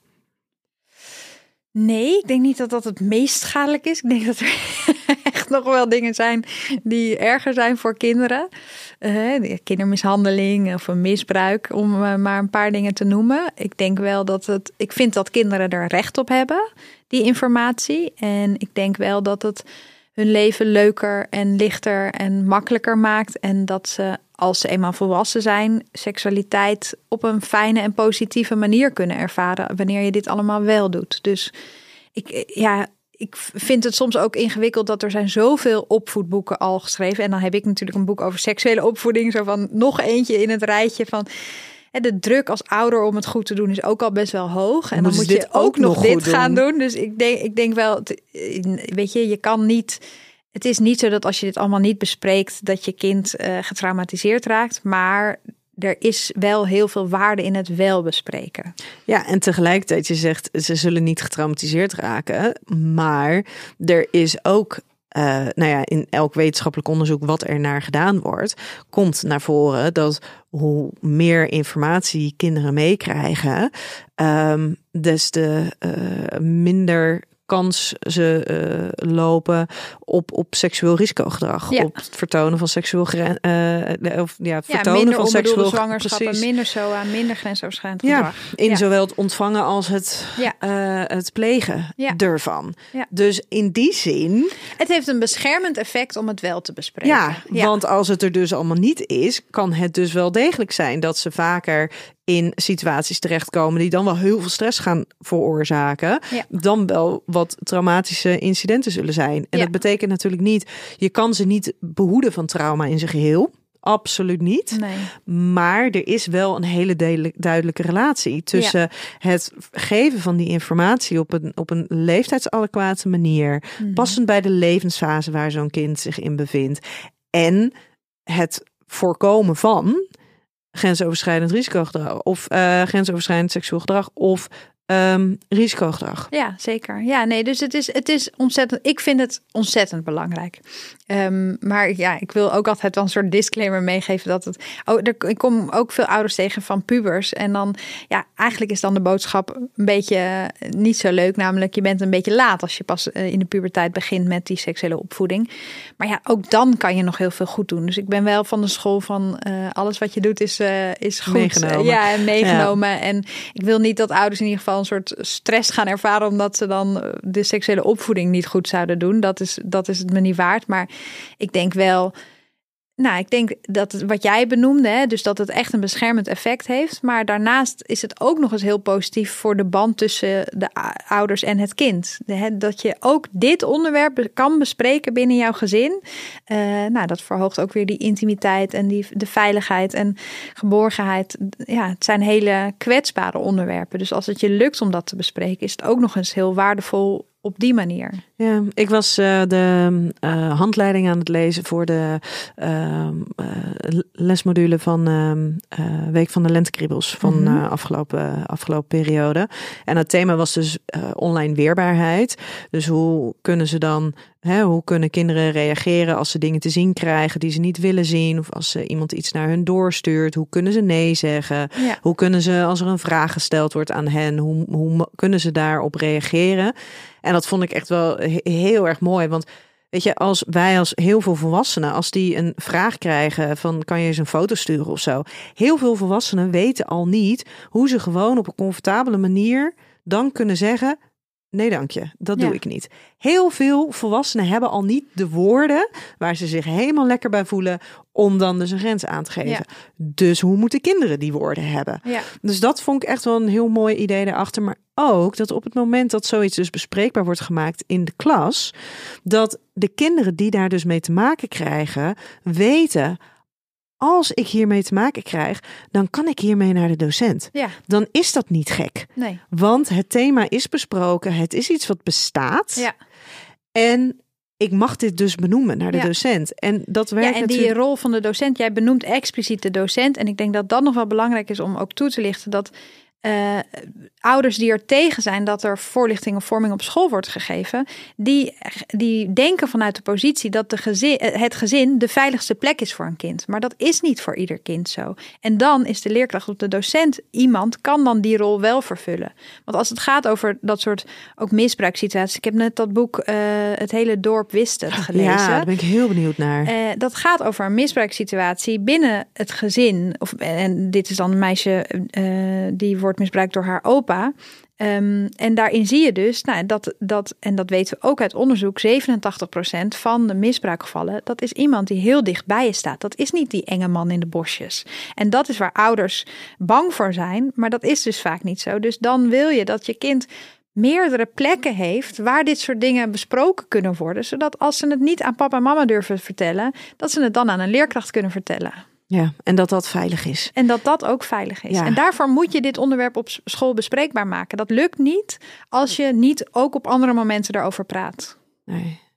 Nee, ik denk niet dat dat het meest schadelijk is. Ik denk dat er echt nog wel dingen zijn die erger zijn voor kinderen. Uh, kindermishandeling of een misbruik, om uh, maar een paar dingen te noemen. Ik denk wel dat het. Ik vind dat kinderen er recht op hebben, die informatie. En ik denk wel dat het hun leven leuker en lichter en makkelijker maakt. En dat ze, als ze eenmaal volwassen zijn, seksualiteit op een fijne en positieve manier kunnen ervaren wanneer je dit allemaal wel doet. Dus ik, ja, ik vind het soms ook ingewikkeld dat er zijn zoveel opvoedboeken al geschreven. En dan heb ik natuurlijk een boek over seksuele opvoeding. Zo van nog eentje in het rijtje van. De druk als ouder om het goed te doen is ook al best wel hoog. En dan moet je ook nog dit gaan doen. Dus ik denk, ik denk wel, weet je, je kan niet het is niet zo dat als je dit allemaal niet bespreekt, dat je kind uh, getraumatiseerd raakt. Maar er is wel heel veel waarde in het wel bespreken. Ja, en tegelijkertijd, je zegt, ze zullen niet getraumatiseerd raken. Maar er is ook, uh, nou ja, in elk wetenschappelijk onderzoek wat er naar gedaan wordt, komt naar voren dat hoe meer informatie kinderen meekrijgen, um, des te uh, minder kans ze uh, lopen op, op seksueel risicogedrag. Ja. Op het vertonen van seksueel gren, uh, of ja, het vertonen ja, minder van seksueel zwangerschappen, precies. minder S O A, minder grensoverschrijdend ja, gedrag. In ja. zowel het ontvangen als het, ja. uh, het plegen ja. ervan. Ja. Dus in die zin, het heeft een beschermend effect om het wel te bespreken. Ja, ja, want als het er dus allemaal niet is, kan het dus wel degelijk zijn dat ze vaker in situaties terechtkomen die dan wel heel veel stress gaan veroorzaken, ja. dan wel wat traumatische incidenten zullen zijn. En ja. dat betekent natuurlijk niet, je kan ze niet behoeden van trauma in zijn geheel. Absoluut niet. Nee. Maar er is wel een hele duidelijke relatie tussen ja. het geven van die informatie op een, op een leeftijdsadequate manier, mm-hmm. passend bij de levensfase waar zo'n kind zich in bevindt, en het voorkomen van grensoverschrijdend risicogedrag of uh, grensoverschrijdend seksueel gedrag of um, risicogedrag. Ja, zeker. Ja, nee, dus het is, het is ontzettend. Ik vind het ontzettend belangrijk. Um, maar ja, ik wil ook altijd wel een soort disclaimer meegeven dat het. Oh, er, ik kom ook veel ouders tegen van pubers. En dan, ja, eigenlijk is dan de boodschap een beetje niet zo leuk. Namelijk, je bent een beetje laat als je pas in de puberteit begint met die seksuele opvoeding. Maar ja, ook dan kan je nog heel veel goed doen. Dus ik ben wel van de school van uh, alles wat je doet is, uh, is goed. Meegenomen. Uh, ja, en meegenomen. Ja. En ik wil niet dat ouders in ieder geval een soort stress gaan ervaren omdat ze dan de seksuele opvoeding niet goed zouden doen. Dat is, dat is het me niet waard. Maar ik denk wel, nou, ik denk dat het, wat jij benoemde, hè, dus dat het echt een beschermend effect heeft. Maar daarnaast is het ook nog eens heel positief voor de band tussen de ouders en het kind. De, dat je ook dit onderwerp kan bespreken binnen jouw gezin. Uh, nou, dat verhoogt ook weer die intimiteit en die, de veiligheid en geborgenheid. Ja, het zijn hele kwetsbare onderwerpen. Dus als het je lukt om dat te bespreken, is het ook nog eens heel waardevol op die manier. Ja, ik was uh, de uh, handleiding aan het lezen voor de uh, uh, lesmodule van uh, uh, Week van de Lentekriebels van mm-hmm. uh, afgelopen, uh, afgelopen periode. En het thema was dus uh, online weerbaarheid. Dus hoe kunnen ze dan, hè, hoe kunnen kinderen reageren als ze dingen te zien krijgen die ze niet willen zien, of als ze iemand iets naar hun doorstuurt? Hoe kunnen ze nee zeggen? Ja. Hoe kunnen ze, als er een vraag gesteld wordt aan hen, hoe, hoe kunnen ze daarop reageren? En dat vond ik echt wel heel erg mooi. Want weet je, als wij als heel veel volwassenen, als die een vraag krijgen van kan je eens een foto sturen of zo. Heel veel volwassenen weten al niet hoe ze gewoon op een comfortabele manier dan kunnen zeggen, nee dank je, dat doe ja. ik niet. Heel veel volwassenen hebben al niet de woorden waar ze zich helemaal lekker bij voelen om dan dus een grens aan te geven. Ja. Dus hoe moeten kinderen die woorden hebben? Ja. Dus dat vond ik echt wel een heel mooi idee daarachter. Maar ook dat op het moment dat zoiets dus bespreekbaar wordt gemaakt in de klas, dat de kinderen die daar dus mee te maken krijgen, weten, als ik hiermee te maken krijg, dan kan ik hiermee naar de docent. Ja. Dan is dat niet gek. Nee. Want het thema is besproken. Het is iets wat bestaat. Ja. En ik mag dit dus benoemen naar de ja. docent. En dat werkt ja, en natuurlijk. die rol van de docent, jij benoemt expliciet de docent. En ik denk dat dat nog wel belangrijk is om ook toe te lichten dat Uh, ouders die er tegen zijn dat er voorlichting of vorming op school wordt gegeven, die, die denken vanuit de positie dat de gezin, het gezin de veiligste plek is voor een kind. Maar dat is niet voor ieder kind zo. En dan is de leerkracht of de docent iemand, kan dan die rol wel vervullen. Want als het gaat over dat soort ook misbruikssituaties. Ik heb net dat boek uh, Het hele dorp wist het gelezen. Ja, daar ben ik heel benieuwd naar. Uh, dat gaat over een misbruikssituatie binnen het gezin. Of, en dit is dan een meisje uh, die wordt misbruikt door haar opa. Um, en daarin zie je dus, nou, dat, dat, en dat weten we ook uit onderzoek, zevenentachtig procent van de misbruikgevallen, dat is iemand die heel dichtbij je staat. Dat is niet die enge man in de bosjes. En dat is waar ouders bang voor zijn, maar dat is dus vaak niet zo. Dus dan wil je dat je kind meerdere plekken heeft waar dit soort dingen besproken kunnen worden, zodat als ze het niet aan papa en mama durven vertellen, dat ze het dan aan een leerkracht kunnen vertellen. Ja, en dat dat veilig is. En dat dat ook veilig is. Ja. En daarvoor moet je dit onderwerp op school bespreekbaar maken. Dat lukt niet als je niet ook op andere momenten daarover praat. Nee.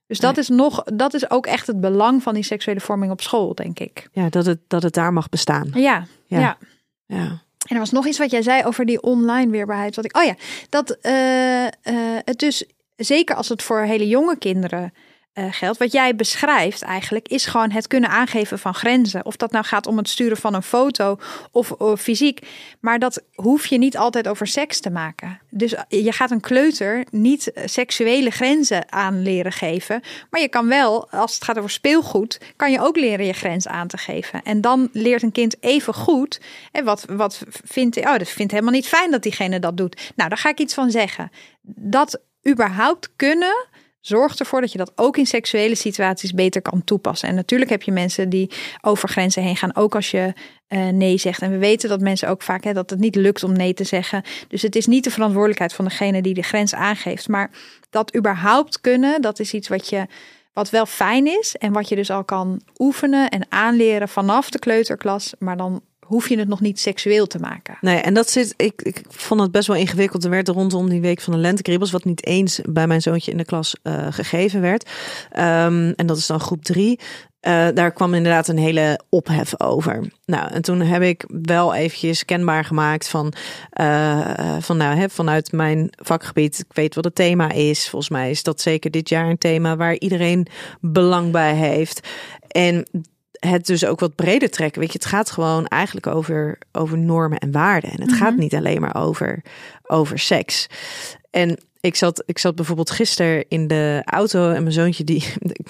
Dus dat nee. is nog, dat is ook echt het belang van die seksuele vorming op school, denk ik. Ja, dat het, dat het daar mag bestaan. Ja, ja. Ja. ja. Ja. En er was nog iets wat jij zei over die online weerbaarheid. Wat ik, oh ja, dat uh, uh, het dus, zeker als het voor hele jonge kinderen uh, geldt. Wat jij beschrijft eigenlijk is gewoon het kunnen aangeven van grenzen. Of dat nou gaat om het sturen van een foto of, of fysiek. Maar dat hoef je niet altijd over seks te maken. Dus je gaat een kleuter niet seksuele grenzen aan leren geven. Maar je kan wel, als het gaat over speelgoed, kan je ook leren je grens aan te geven. En dan leert een kind even goed. En wat, wat vindt hij? Oh, dat vindt helemaal niet fijn dat diegene dat doet. Nou, daar ga ik iets van zeggen. Dat überhaupt kunnen zorgt ervoor dat je dat ook in seksuele situaties beter kan toepassen. En natuurlijk heb je mensen die over grenzen heen gaan, ook als je uh, nee zegt. En we weten dat mensen ook vaak, hè, dat het niet lukt om nee te zeggen. Dus het is niet de verantwoordelijkheid van degene die de grens aangeeft. Maar dat überhaupt kunnen, dat is iets wat je wat wel fijn is en wat je dus al kan oefenen en aanleren vanaf de kleuterklas. Maar dan hoef je het nog niet seksueel te maken. Nee, en dat zit, ik, ik vond het best wel ingewikkeld. Er werd rondom die week van de lentekriebels, wat niet eens bij mijn zoontje in de klas uh, gegeven werd. Um, en dat is dan groep drie. Uh, daar kwam inderdaad een hele ophef over. Nou, en toen heb ik wel eventjes kenbaar gemaakt van, uh, van nou, hè, vanuit mijn vakgebied. Ik weet wat het thema is. Volgens mij is dat zeker dit jaar een thema waar iedereen belang bij heeft. En het dus ook wat breder trekken. Weet je, het gaat gewoon eigenlijk over, over normen en waarden. En het mm-hmm. gaat niet alleen maar over, over seks. En ik zat, ik zat bijvoorbeeld gisteren in de auto en mijn zoontje die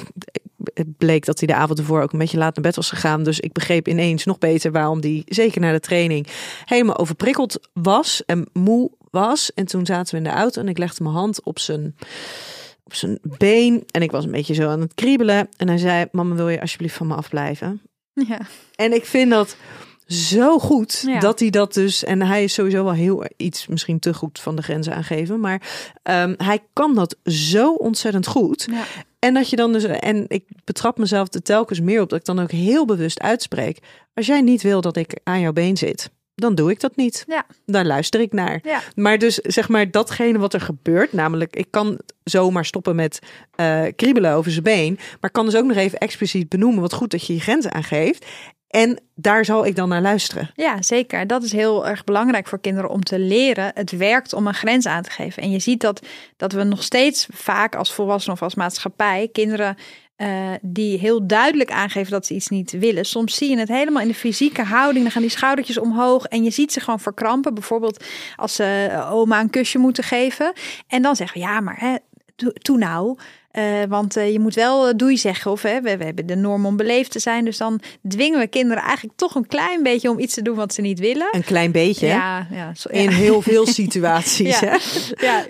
het bleek dat hij de avond ervoor ook een beetje laat naar bed was gegaan. Dus ik begreep ineens nog beter waarom die zeker na de training helemaal overprikkeld was en moe was. En toen zaten we in de auto en ik legde mijn hand op zijn op zijn been en ik was een beetje zo aan het kriebelen. En hij zei, mama, wil je alsjeblieft van me afblijven? Ja. En ik vind dat zo goed ja. dat hij dat dus, en hij is sowieso wel heel iets misschien te goed van de grenzen aangeven, maar um, hij kan dat zo ontzettend goed. Ja. En dat je dan dus, en ik betrap mezelf er telkens meer op dat ik dan ook heel bewust uitspreek. Als jij niet wil dat ik aan jouw been zit, dan doe ik dat niet. Ja. Daar luister ik naar. Ja. Maar dus zeg maar datgene wat er gebeurt, namelijk ik kan zomaar stoppen met uh, kriebelen over zijn been, maar ik kan dus ook nog even expliciet benoemen wat goed dat je je grenzen aangeeft. En daar zal ik dan naar luisteren. Ja, zeker. Dat is heel erg belangrijk voor kinderen om te leren. Het werkt om een grens aan te geven. En je ziet dat, dat we nog steeds vaak als volwassenen of als maatschappij kinderen Uh, die heel duidelijk aangeven dat ze iets niet willen. Soms zie je het helemaal in de fysieke houding. Dan gaan die schoudertjes omhoog en je ziet ze gewoon verkrampen. Bijvoorbeeld als ze uh, oma een kusje moeten geven. En dan zeggen we, ja, maar hè, doe, doe nou. Uh, want uh, je moet wel uh, doei zeggen. Of hè, we, we hebben de norm om beleefd te zijn. Dus dan dwingen we kinderen eigenlijk toch een klein beetje om iets te doen wat ze niet willen. Een klein beetje. Ja, ja, so, ja. In heel veel situaties. ja, Hè? ja.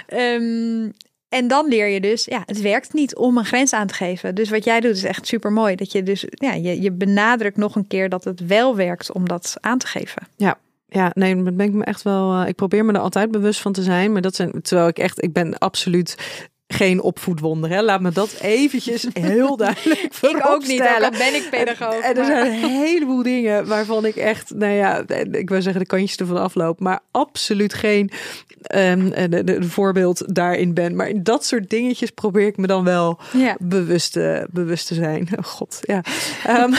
Um, En dan leer je dus, ja, het werkt niet om een grens aan te geven. Dus wat jij doet is echt super mooi. Dat je dus, ja, je, je benadrukt nog een keer dat het wel werkt om dat aan te geven. Ja. Ja, nee, dat ben ik me echt wel. Uh, ik probeer me er altijd bewust van te zijn. Maar dat zijn, terwijl ik echt, ik ben absoluut geen opvoedwonder. Hè? Laat me dat eventjes heel duidelijk voorop Ik ook niet, stellen. ook ben ik pedagoog. En, en er zijn een heleboel dingen waarvan ik echt, nou ja, ik wil zeggen de kantjes ervan afloop, maar absoluut geen um, de, de, de voorbeeld daarin ben. Maar in dat soort dingetjes probeer ik me dan wel ja. bewust, uh, bewust te zijn. Oh god, ja. Um,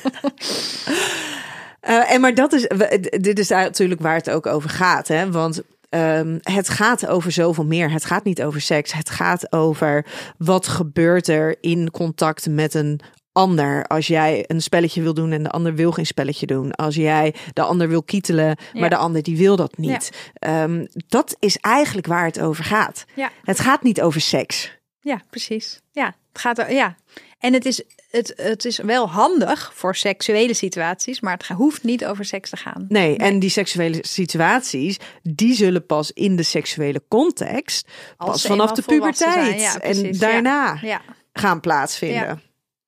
uh, en maar dat is, dit is natuurlijk waar het ook over gaat, hè? Want Um, het gaat over zoveel meer. Het gaat niet over seks. Het gaat over wat gebeurt er in contact met een ander. Als jij een spelletje wil doen en de ander wil geen spelletje doen. Als jij de ander wil kietelen, maar ja. de ander die wil dat niet. Ja. Um, dat is eigenlijk waar het over gaat. Ja. Het gaat niet over seks. Ja, precies. Ja, het gaat er, ja. En het is, het, het is wel handig voor seksuele situaties, maar het hoeft niet over seks te gaan. Nee, nee. En die seksuele situaties, die zullen pas in de seksuele context, Als pas vanaf de puberteit ja, en daarna ja. Ja. gaan plaatsvinden. Ja.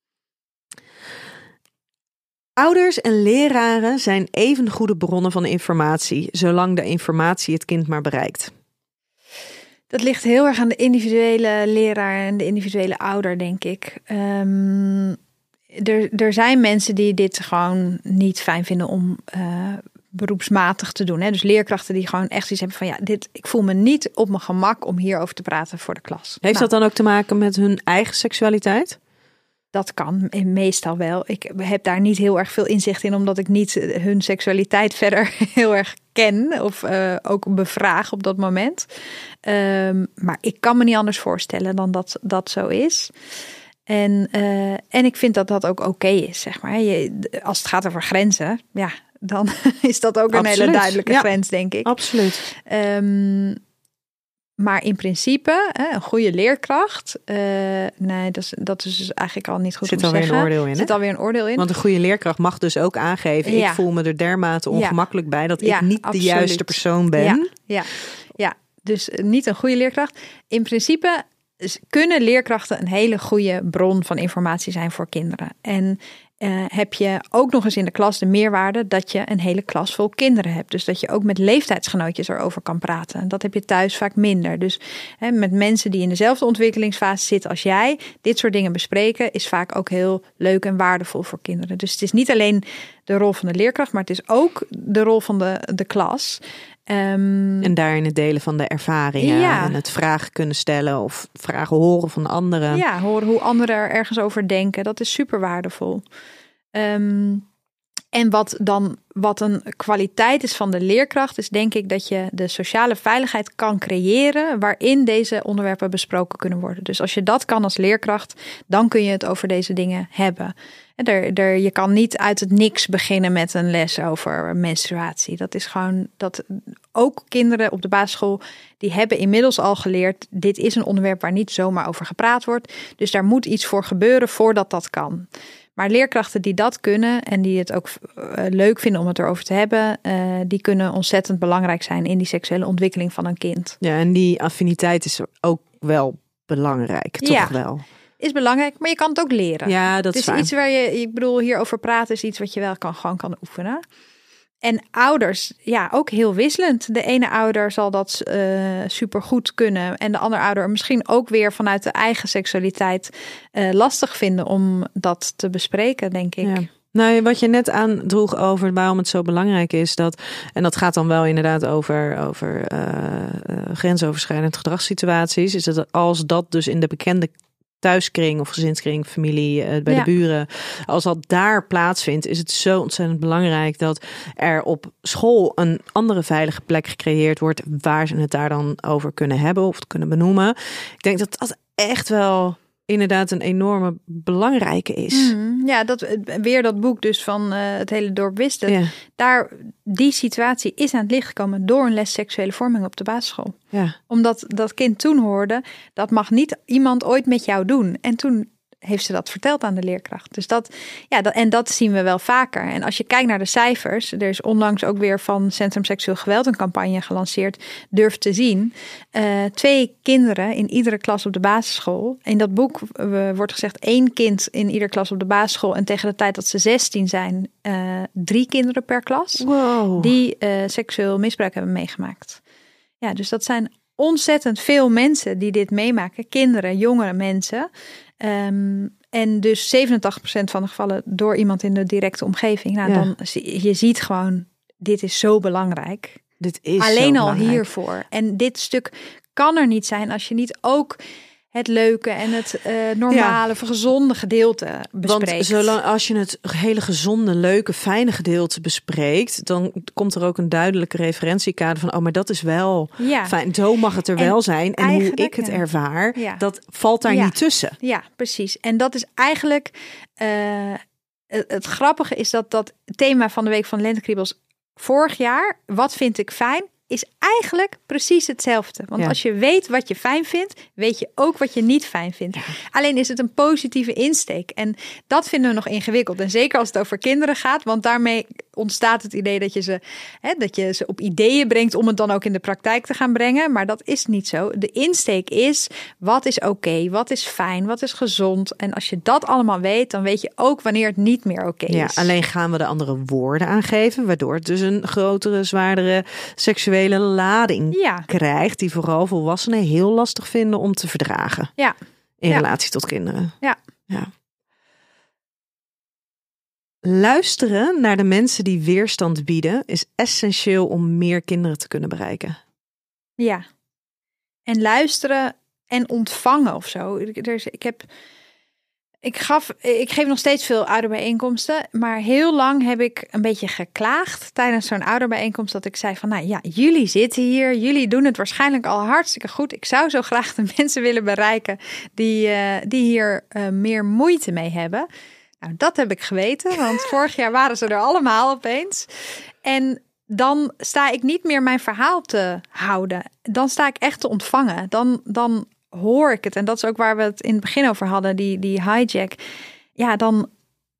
Ouders en leraren zijn even goede bronnen van informatie, zolang de informatie het kind maar bereikt. Dat ligt heel erg aan de individuele leraar en de individuele ouder, denk ik. Um, er, er zijn mensen die dit gewoon niet fijn vinden om uh, beroepsmatig te doen. Hè? Dus leerkrachten die gewoon echt iets hebben van ja, dit, ik voel me niet op mijn gemak om hierover te praten voor de klas. Heeft nou, dat dan ook te maken met hun eigen seksualiteit? Dat kan meestal wel. Ik heb daar niet heel erg veel inzicht in, omdat ik niet hun seksualiteit verder heel erg ken of uh, ook bevraag op dat moment. Um, maar ik kan me niet anders voorstellen dan dat dat zo is. En, uh, en ik vind dat dat ook oké okay is, zeg maar. Je, als het gaat over grenzen, ja, dan is dat ook Absoluut. Een hele duidelijke ja, grens, denk ik. Absoluut. Um, maar in principe, een goede leerkracht, uh, nee, dat is, dat is dus eigenlijk al niet goed Zit om te alweer zeggen. Een oordeel in, Zit hè? alweer een oordeel in. Want een goede leerkracht mag dus ook aangeven, Ja. ik voel me er dermate ongemakkelijk ja. bij dat ja, ik niet absoluut. de juiste persoon ben. Ja, ja, ja, dus niet een goede leerkracht. In principe kunnen leerkrachten een hele goede bron van informatie zijn voor kinderen. En uh, heb je ook nog eens in de klas de meerwaarde dat je een hele klas vol kinderen hebt. Dus dat je ook met leeftijdsgenootjes erover kan praten. Dat heb je thuis vaak minder. Dus hè, met mensen die in dezelfde ontwikkelingsfase zitten als jij, dit soort dingen bespreken is vaak ook heel leuk en waardevol voor kinderen. Dus het is niet alleen de rol van de leerkracht, maar het is ook de rol van de, de klas. Um, en daarin het delen van de ervaringen ja. en het vragen kunnen stellen of vragen horen van anderen. Ja, horen hoe anderen er ergens over denken. Dat is super waardevol. Um, en wat dan wat een kwaliteit is van de leerkracht, is denk ik dat je de sociale veiligheid kan creëren waarin deze onderwerpen besproken kunnen worden. Dus als je dat kan als leerkracht, dan kun je het over deze dingen hebben. En er, er, je kan niet uit het niks beginnen met een les over menstruatie. Dat is gewoon dat ook kinderen op de basisschool, die hebben inmiddels al geleerd, dit is een onderwerp waar niet zomaar over gepraat wordt. Dus daar moet iets voor gebeuren voordat dat kan. Maar leerkrachten die dat kunnen en die het ook uh, leuk vinden om het erover te hebben, uh, die kunnen ontzettend belangrijk zijn in die seksuele ontwikkeling van een kind. Ja, en die affiniteit is ook wel belangrijk, toch ja, wel? Is belangrijk, maar je kan het ook leren. Ja, dat het is is waar. iets waar je, ik bedoel, hierover praten is iets wat je wel kan, gewoon kan oefenen. En ouders, ja, ook heel wisselend. De ene ouder zal dat uh, supergoed kunnen. En de andere ouder misschien ook weer vanuit de eigen seksualiteit uh, lastig vinden om dat te bespreken, denk ik. Ja. Nou, wat je net aandroeg over waarom het zo belangrijk is, dat, en dat gaat dan wel inderdaad over, over uh, uh, grensoverschrijdend gedragssituaties, is dat als dat dus in de bekende thuiskring of gezinskring, familie, bij ja. de buren, als dat daar plaatsvindt, is het zo ontzettend belangrijk dat er op school een andere veilige plek gecreëerd wordt waar ze het daar dan over kunnen hebben of het kunnen benoemen. Ik denk dat dat echt wel inderdaad een enorme belangrijke is. Mm, ja, dat, weer dat boek dus van uh, Het hele dorp wist het. Ja. Daar, die situatie is aan het licht gekomen door een les seksuele vorming op de basisschool. Ja. Omdat dat kind toen hoorde, dat mag niet iemand ooit met jou doen. En toen heeft ze dat verteld aan de leerkracht. Dus dat, ja, dat, en dat zien we wel vaker. En als je kijkt naar de cijfers, er is onlangs ook weer van Centrum Seksueel Geweld een campagne gelanceerd, Durf te zien. Uh, twee kinderen in iedere klas op de basisschool. In dat boek uh, wordt gezegd één kind in iedere klas op de basisschool. En tegen de tijd dat ze zestien zijn, uh, drie kinderen per klas. Wow. Die uh, seksueel misbruik hebben meegemaakt. Ja, dus dat zijn ontzettend veel mensen die dit meemaken. Kinderen, jongere mensen. Um, en dus zevenentachtig procent van de gevallen door iemand in de directe omgeving. Nou, ja. dan je ziet gewoon, dit is zo belangrijk. Dit is alleen zo al belangrijk. Hiervoor. En dit stuk kan er niet zijn als je niet ook het leuke en het uh, normale, ja. gezonde gedeelte bespreekt. Want zolang als je het hele gezonde, leuke, fijne gedeelte bespreekt, dan komt er ook een duidelijke referentiekader van, oh, maar dat is wel ja. fijn. Zo mag het er en wel zijn. En hoe ik het ervaar, ja. dat valt daar ja. niet tussen. Ja, precies. En dat is eigenlijk uh, het, het grappige is dat dat thema van de Week van de Lentekriebels vorig jaar, wat vind ik fijn, is eigenlijk precies hetzelfde. Want ja. als je weet wat je fijn vindt, weet je ook wat je niet fijn vindt. Ja. Alleen is het een positieve insteek. En dat vinden we nog ingewikkeld. En zeker als het over kinderen gaat, want daarmee ontstaat het idee dat je ze, hè, dat je ze op ideeën brengt om het dan ook in de praktijk te gaan brengen. Maar dat is niet zo. De insteek is, wat is oké, okay, wat is fijn, wat is gezond. En als je dat allemaal weet, dan weet je ook wanneer het niet meer oké okay ja, is. Alleen gaan we de andere woorden aangeven, waardoor het dus een grotere, zwaardere seksuele lading ja. krijgt, die vooral volwassenen heel lastig vinden om te verdragen. Ja. In ja. relatie tot kinderen. Ja. Ja. Luisteren naar de mensen die weerstand bieden is essentieel om meer kinderen te kunnen bereiken. Ja. En luisteren en ontvangen of zo. Er is, ik heb... Ik, gaf, ik geef nog steeds veel ouderbijeenkomsten, maar heel lang heb ik een beetje geklaagd tijdens zo'n ouderbijeenkomst dat ik zei van, nou ja, jullie zitten hier, jullie doen het waarschijnlijk al hartstikke goed. Ik zou zo graag de mensen willen bereiken die, uh, die hier uh, meer moeite mee hebben. Nou, dat heb ik geweten, want vorig jaar waren ze er allemaal opeens. En dan sta ik niet meer mijn verhaal te houden. Dan sta ik echt te ontvangen. Dan... dan hoor ik het. En dat is ook waar we het in het begin over hadden, die, die hijack. Ja, dan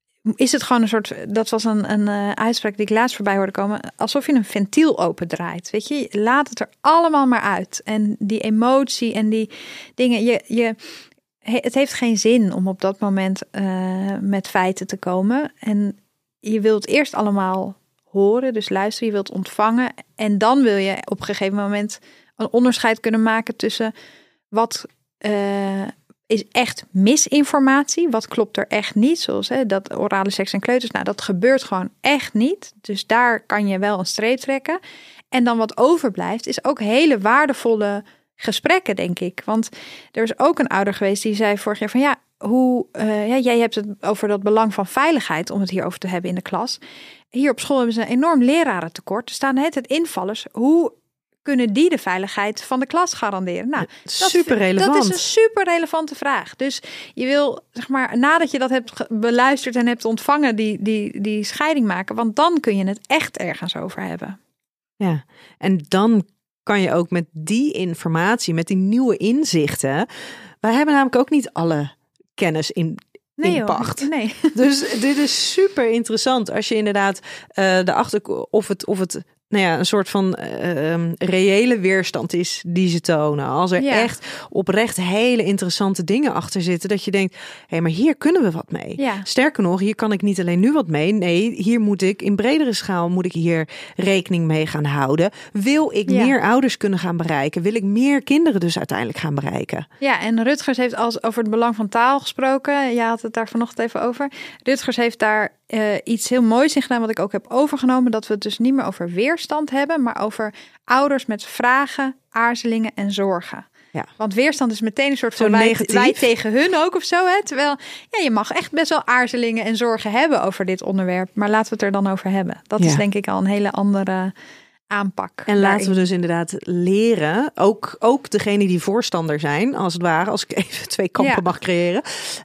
is het gewoon een soort, dat was een, een uh, uitspraak die ik laatst voorbij hoorde komen, alsof je een ventiel opendraait. Weet je, laat het er allemaal maar uit. En die emotie en die dingen, je, je, het heeft geen zin om op dat moment uh, met feiten te komen. En je wilt eerst allemaal horen, dus luisteren, je wilt ontvangen. En dan wil je op een gegeven moment een onderscheid kunnen maken tussen wat uh, is echt misinformatie? Wat klopt er echt niet? Zoals hè, dat orale seks en kleuters. Nou, dat gebeurt gewoon echt niet. Dus daar kan je wel een streep trekken. En dan wat overblijft is ook hele waardevolle gesprekken, denk ik. Want er is ook een ouder geweest die zei vorig jaar van ja, hoe uh, ja, jij hebt het over dat belang van veiligheid om het hierover te hebben in de klas. Hier op school hebben ze een enorm lerarentekort. Er staan net het invallers. Hoe kunnen die de veiligheid van de klas garanderen? Nou, super relevant. Dat is een super relevante vraag. Dus je wil, zeg maar, nadat je dat hebt beluisterd en hebt ontvangen, die, die, die scheiding maken. Want dan kun je het echt ergens over hebben. Ja, en dan kan je ook met die informatie, met die nieuwe inzichten. Wij hebben namelijk ook niet alle kennis in. Nee, in pacht. Nee. Dus dit is super interessant als je inderdaad uh, de achter of het of het nou ja, een soort van uh, um, reële weerstand is die ze tonen. Als er ja. echt oprecht hele interessante dingen achter zitten, dat je denkt, hé, hey, maar hier kunnen we wat mee. Ja. Sterker nog, hier kan ik niet alleen nu wat mee. Nee, hier moet ik in bredere schaal moet ik hier rekening mee gaan houden. Wil ik ja. meer ouders kunnen gaan bereiken? Wil ik meer kinderen dus uiteindelijk gaan bereiken? Ja, en Rutgers heeft als over het belang van taal gesproken. Jij had het daar vanochtend even over. Rutgers heeft daar uh, iets heel moois in gedaan, wat ik ook heb overgenomen, dat we het dus niet meer over weerstand hebben, maar over ouders met vragen, aarzelingen en zorgen. Ja. Want weerstand is meteen een soort van wij, wij tegen hun ook of zo. Hè? Terwijl ja, je mag echt best wel aarzelingen en zorgen hebben over dit onderwerp. Maar laten we het er dan over hebben. Dat ja. is denk ik al een hele andere aanpak. En daarin. Laten we dus inderdaad leren, ook, ook degene die voorstander zijn, als het ware, als ik even twee kampen ja. mag creëren.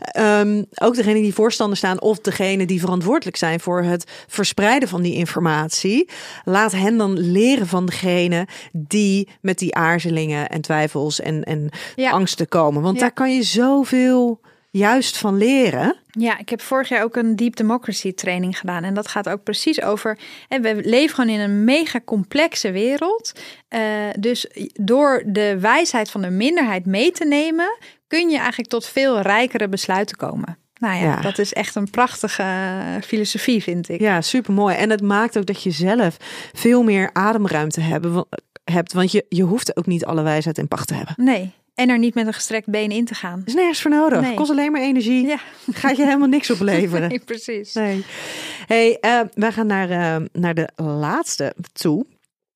Um, ook degene die voorstander staan of degene die verantwoordelijk zijn voor het verspreiden van die informatie. Laat hen dan leren van degene die met die aarzelingen en twijfels en, en ja. angsten komen. Want ja. daar kan je zoveel juist van leren. Ja, ik heb vorig jaar ook een Deep Democracy training gedaan. En dat gaat ook precies over, hè, we leven gewoon in een mega complexe wereld. Uh, dus door de wijsheid van de minderheid mee te nemen, kun je eigenlijk tot veel rijkere besluiten komen. Nou ja, ja. dat is echt een prachtige filosofie, vind ik. Ja, supermooi. En het maakt ook dat je zelf veel meer ademruimte hebben, hebt. Want je, je hoeft ook niet alle wijsheid in pacht te hebben. Nee. En er niet met een gestrekt been in te gaan. Is nergens voor nodig. Nee. Kost alleen maar energie. Ja. Gaat je helemaal niks opleveren. Nee, precies. Nee. Hey, uh, wij gaan naar, uh, naar de laatste toe.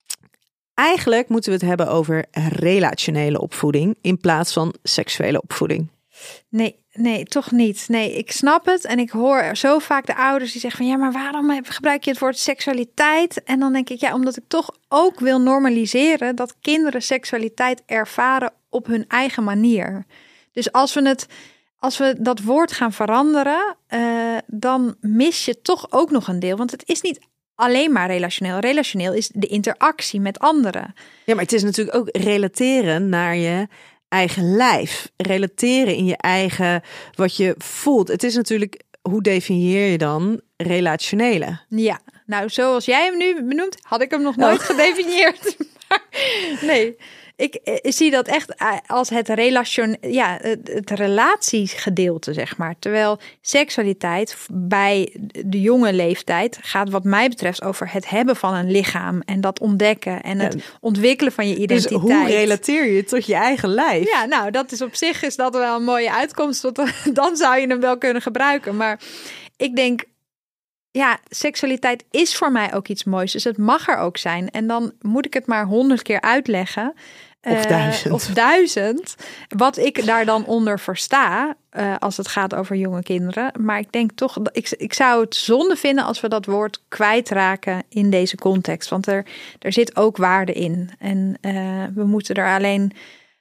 Eigenlijk moeten we het hebben over relationele opvoeding in plaats van seksuele opvoeding. Nee, nee, toch niet. Nee, ik snap het. En ik hoor zo vaak de ouders die zeggen van ja, maar waarom gebruik je het woord seksualiteit? En dan denk ik ja, omdat ik toch ook wil normaliseren dat kinderen seksualiteit ervaren op hun eigen manier. Dus als we het, als we dat woord gaan veranderen, uh, dan mis je toch ook nog een deel. Want het is niet alleen maar relationeel. Relationeel is de interactie met anderen. Ja, maar het is natuurlijk ook relateren naar je eigen lijf. Relateren in je eigen, wat je voelt. Het is natuurlijk, hoe definieer je dan relationele? Ja, nou zoals jij hem nu benoemt, had ik hem nog nooit oh. gedefinieerd. Maar nee, ik, ik zie dat echt als het relation, ja, het, het relatiegedeelte, zeg maar. Terwijl seksualiteit bij de jonge leeftijd gaat wat mij betreft over het hebben van een lichaam en dat ontdekken en het ja. ontwikkelen van je identiteit. Dus hoe relateer je tot je eigen lijf? Ja, nou, dat is op zich is dat wel een mooie uitkomst. Want dan zou je hem wel kunnen gebruiken. Maar ik denk, ja, seksualiteit is voor mij ook iets moois. Dus het mag er ook zijn. En dan moet ik het maar honderd keer uitleggen. Of duizend. Uh, of duizend. Wat ik daar dan onder versta, uh, als het gaat over jonge kinderen. Maar ik denk toch, ik, ik zou het zonde vinden als we dat woord kwijtraken in deze context. Want er, er zit ook waarde in. En uh, we moeten er alleen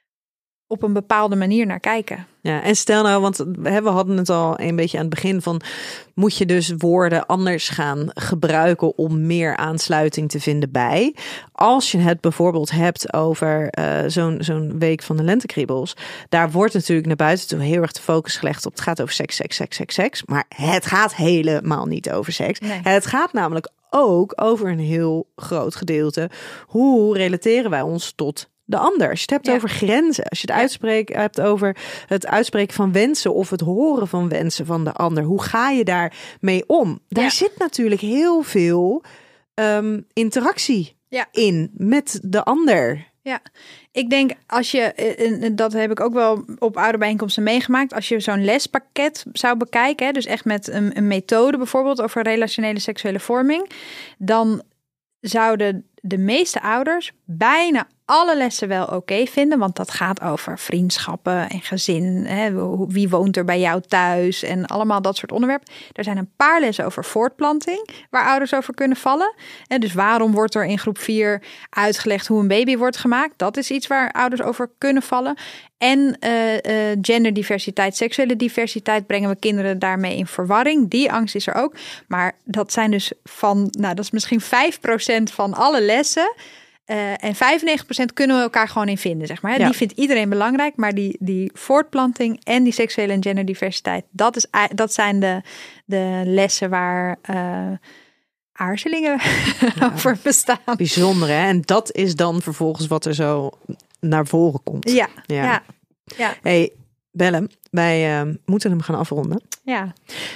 op een bepaalde manier naar kijken. Ja, en stel nou, want we hadden het al een beetje aan het begin van, moet je dus woorden anders gaan gebruiken om meer aansluiting te vinden bij. Als je het bijvoorbeeld hebt over uh, zo'n, zo'n week van de lentekriebels, daar wordt natuurlijk naar buiten toe heel erg de focus gelegd op, het gaat over seks, seks, seks, seks, seks. Maar het gaat helemaal niet over seks. Nee. Het gaat namelijk ook over een heel groot gedeelte. Hoe relateren wij ons tot de ander? Als je het hebt ja. over grenzen, als je het ja. uitspreekt, hebt over het uitspreken van wensen of het horen van wensen van de ander, hoe ga je daarmee om? Daar ja. zit natuurlijk heel veel um, interactie ja. in met de ander. Ja, ik denk als je, en dat heb ik ook wel op ouderbijeenkomsten meegemaakt, als je zo'n lespakket zou bekijken, dus echt met een, een methode bijvoorbeeld over relationele seksuele vorming, dan zouden de meeste ouders bijna alle lessen wel oké okay vinden, want dat gaat over vriendschappen en gezin. Hè, wie woont er bij jou thuis en allemaal dat soort onderwerpen. Er zijn een paar lessen over voortplanting waar ouders over kunnen vallen. En dus waarom wordt er in groep vier uitgelegd hoe een baby wordt gemaakt? Dat is iets waar ouders over kunnen vallen. En uh, uh, genderdiversiteit, seksuele diversiteit brengen we kinderen daarmee in verwarring. Die angst is er ook. Maar dat zijn dus van, nou dat is misschien vijf procent van alle lessen. Uh, en vijfennegentig procent kunnen we elkaar gewoon in vinden, zeg maar. Ja. Die vindt iedereen belangrijk, maar die, die voortplanting en die seksuele en genderdiversiteit, dat, is, dat zijn de, de lessen waar uh, aarzelingen ja. over bestaan. Bijzonder, hè? En dat is dan vervolgens wat er zo naar voren komt. Ja, ja. ja. ja. Hey, Belle, wij uh, moeten hem gaan afronden. Ja.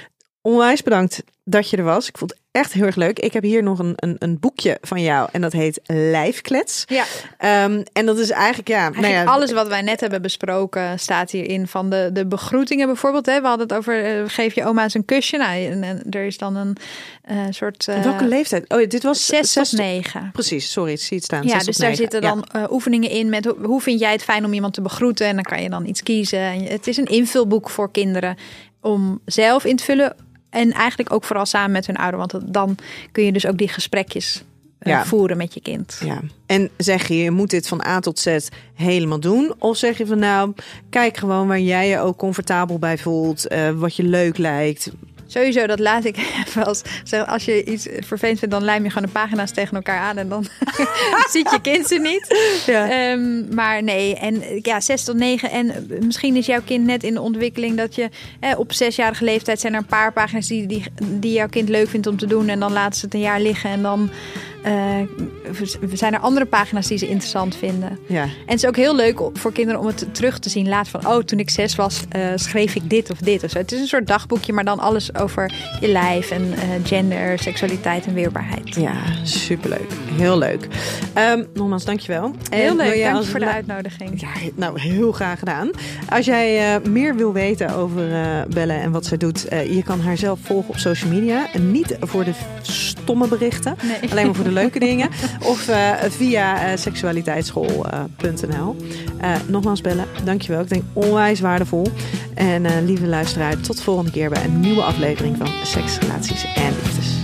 Onwijs bedankt dat je er was. Ik vond het echt heel erg leuk. Ik heb hier nog een, een, een boekje van jou en dat heet Lijfklets. Ja. Um, en dat is eigenlijk, ja, eigenlijk nou ja, alles wat wij net hebben besproken staat hierin. Van de, de begroetingen bijvoorbeeld. Hè. We hadden het over, uh, geef je oma eens een kusje. Nou, en, en er is dan een uh, soort... Uh, welke leeftijd? Oh, dit was zes, zes tot negen. Precies, sorry, het zie het staan. Ja, zes dus tot daar negen. zitten dan ja. uh, oefeningen in met hoe, hoe vind jij het fijn om iemand te begroeten. En dan kan je dan iets kiezen. En het is een invulboek voor kinderen om zelf in te vullen. En eigenlijk ook vooral samen met hun ouder. Want dan kun je dus ook die gesprekjes uh, ja. voeren met je kind. Ja. En zeg je, je moet dit van A tot Z helemaal doen? Of zeg je van nou, kijk gewoon waar jij je ook comfortabel bij voelt. Uh, wat je leuk lijkt. Sowieso, dat laat ik wel eens zeggen. Als je iets vervelend vindt, dan lijm je gewoon de pagina's tegen elkaar aan. En dan ziet je kind ze niet. Ja. Um, maar nee, en ja, zes tot negen. En misschien is jouw kind net in de ontwikkeling dat je eh, op zesjarige leeftijd zijn er een paar pagina's die, die, die jouw kind leuk vindt om te doen. En dan laten ze het een jaar liggen. En dan uh, zijn er andere pagina's die ze interessant vinden. Ja. En het is ook heel leuk voor kinderen om het terug te zien. Later van, oh, toen ik zes was, uh, schreef ik dit of dit. Of zo. Het is een soort dagboekje, maar dan alles over je lijf en uh, gender, seksualiteit en weerbaarheid. Ja, superleuk. Heel leuk. Um, nogmaals, dankjewel. Heel en leuk, dank als... voor de uitnodiging. Ja, nou, heel graag gedaan. Als jij uh, meer wil weten over uh, Belle en wat zij doet, uh, je kan haar zelf volgen op social media. En niet voor de stomme berichten, nee. Alleen maar voor de leuke dingen. Of uh, via uh, seksualiteitsschool punt n l. Uh, nogmaals, Belle, dankjewel. Ik denk onwijs waardevol. En uh, lieve luisteraar, tot de volgende keer bij een nieuwe aflevering van Seks, Relaties en Liefdes.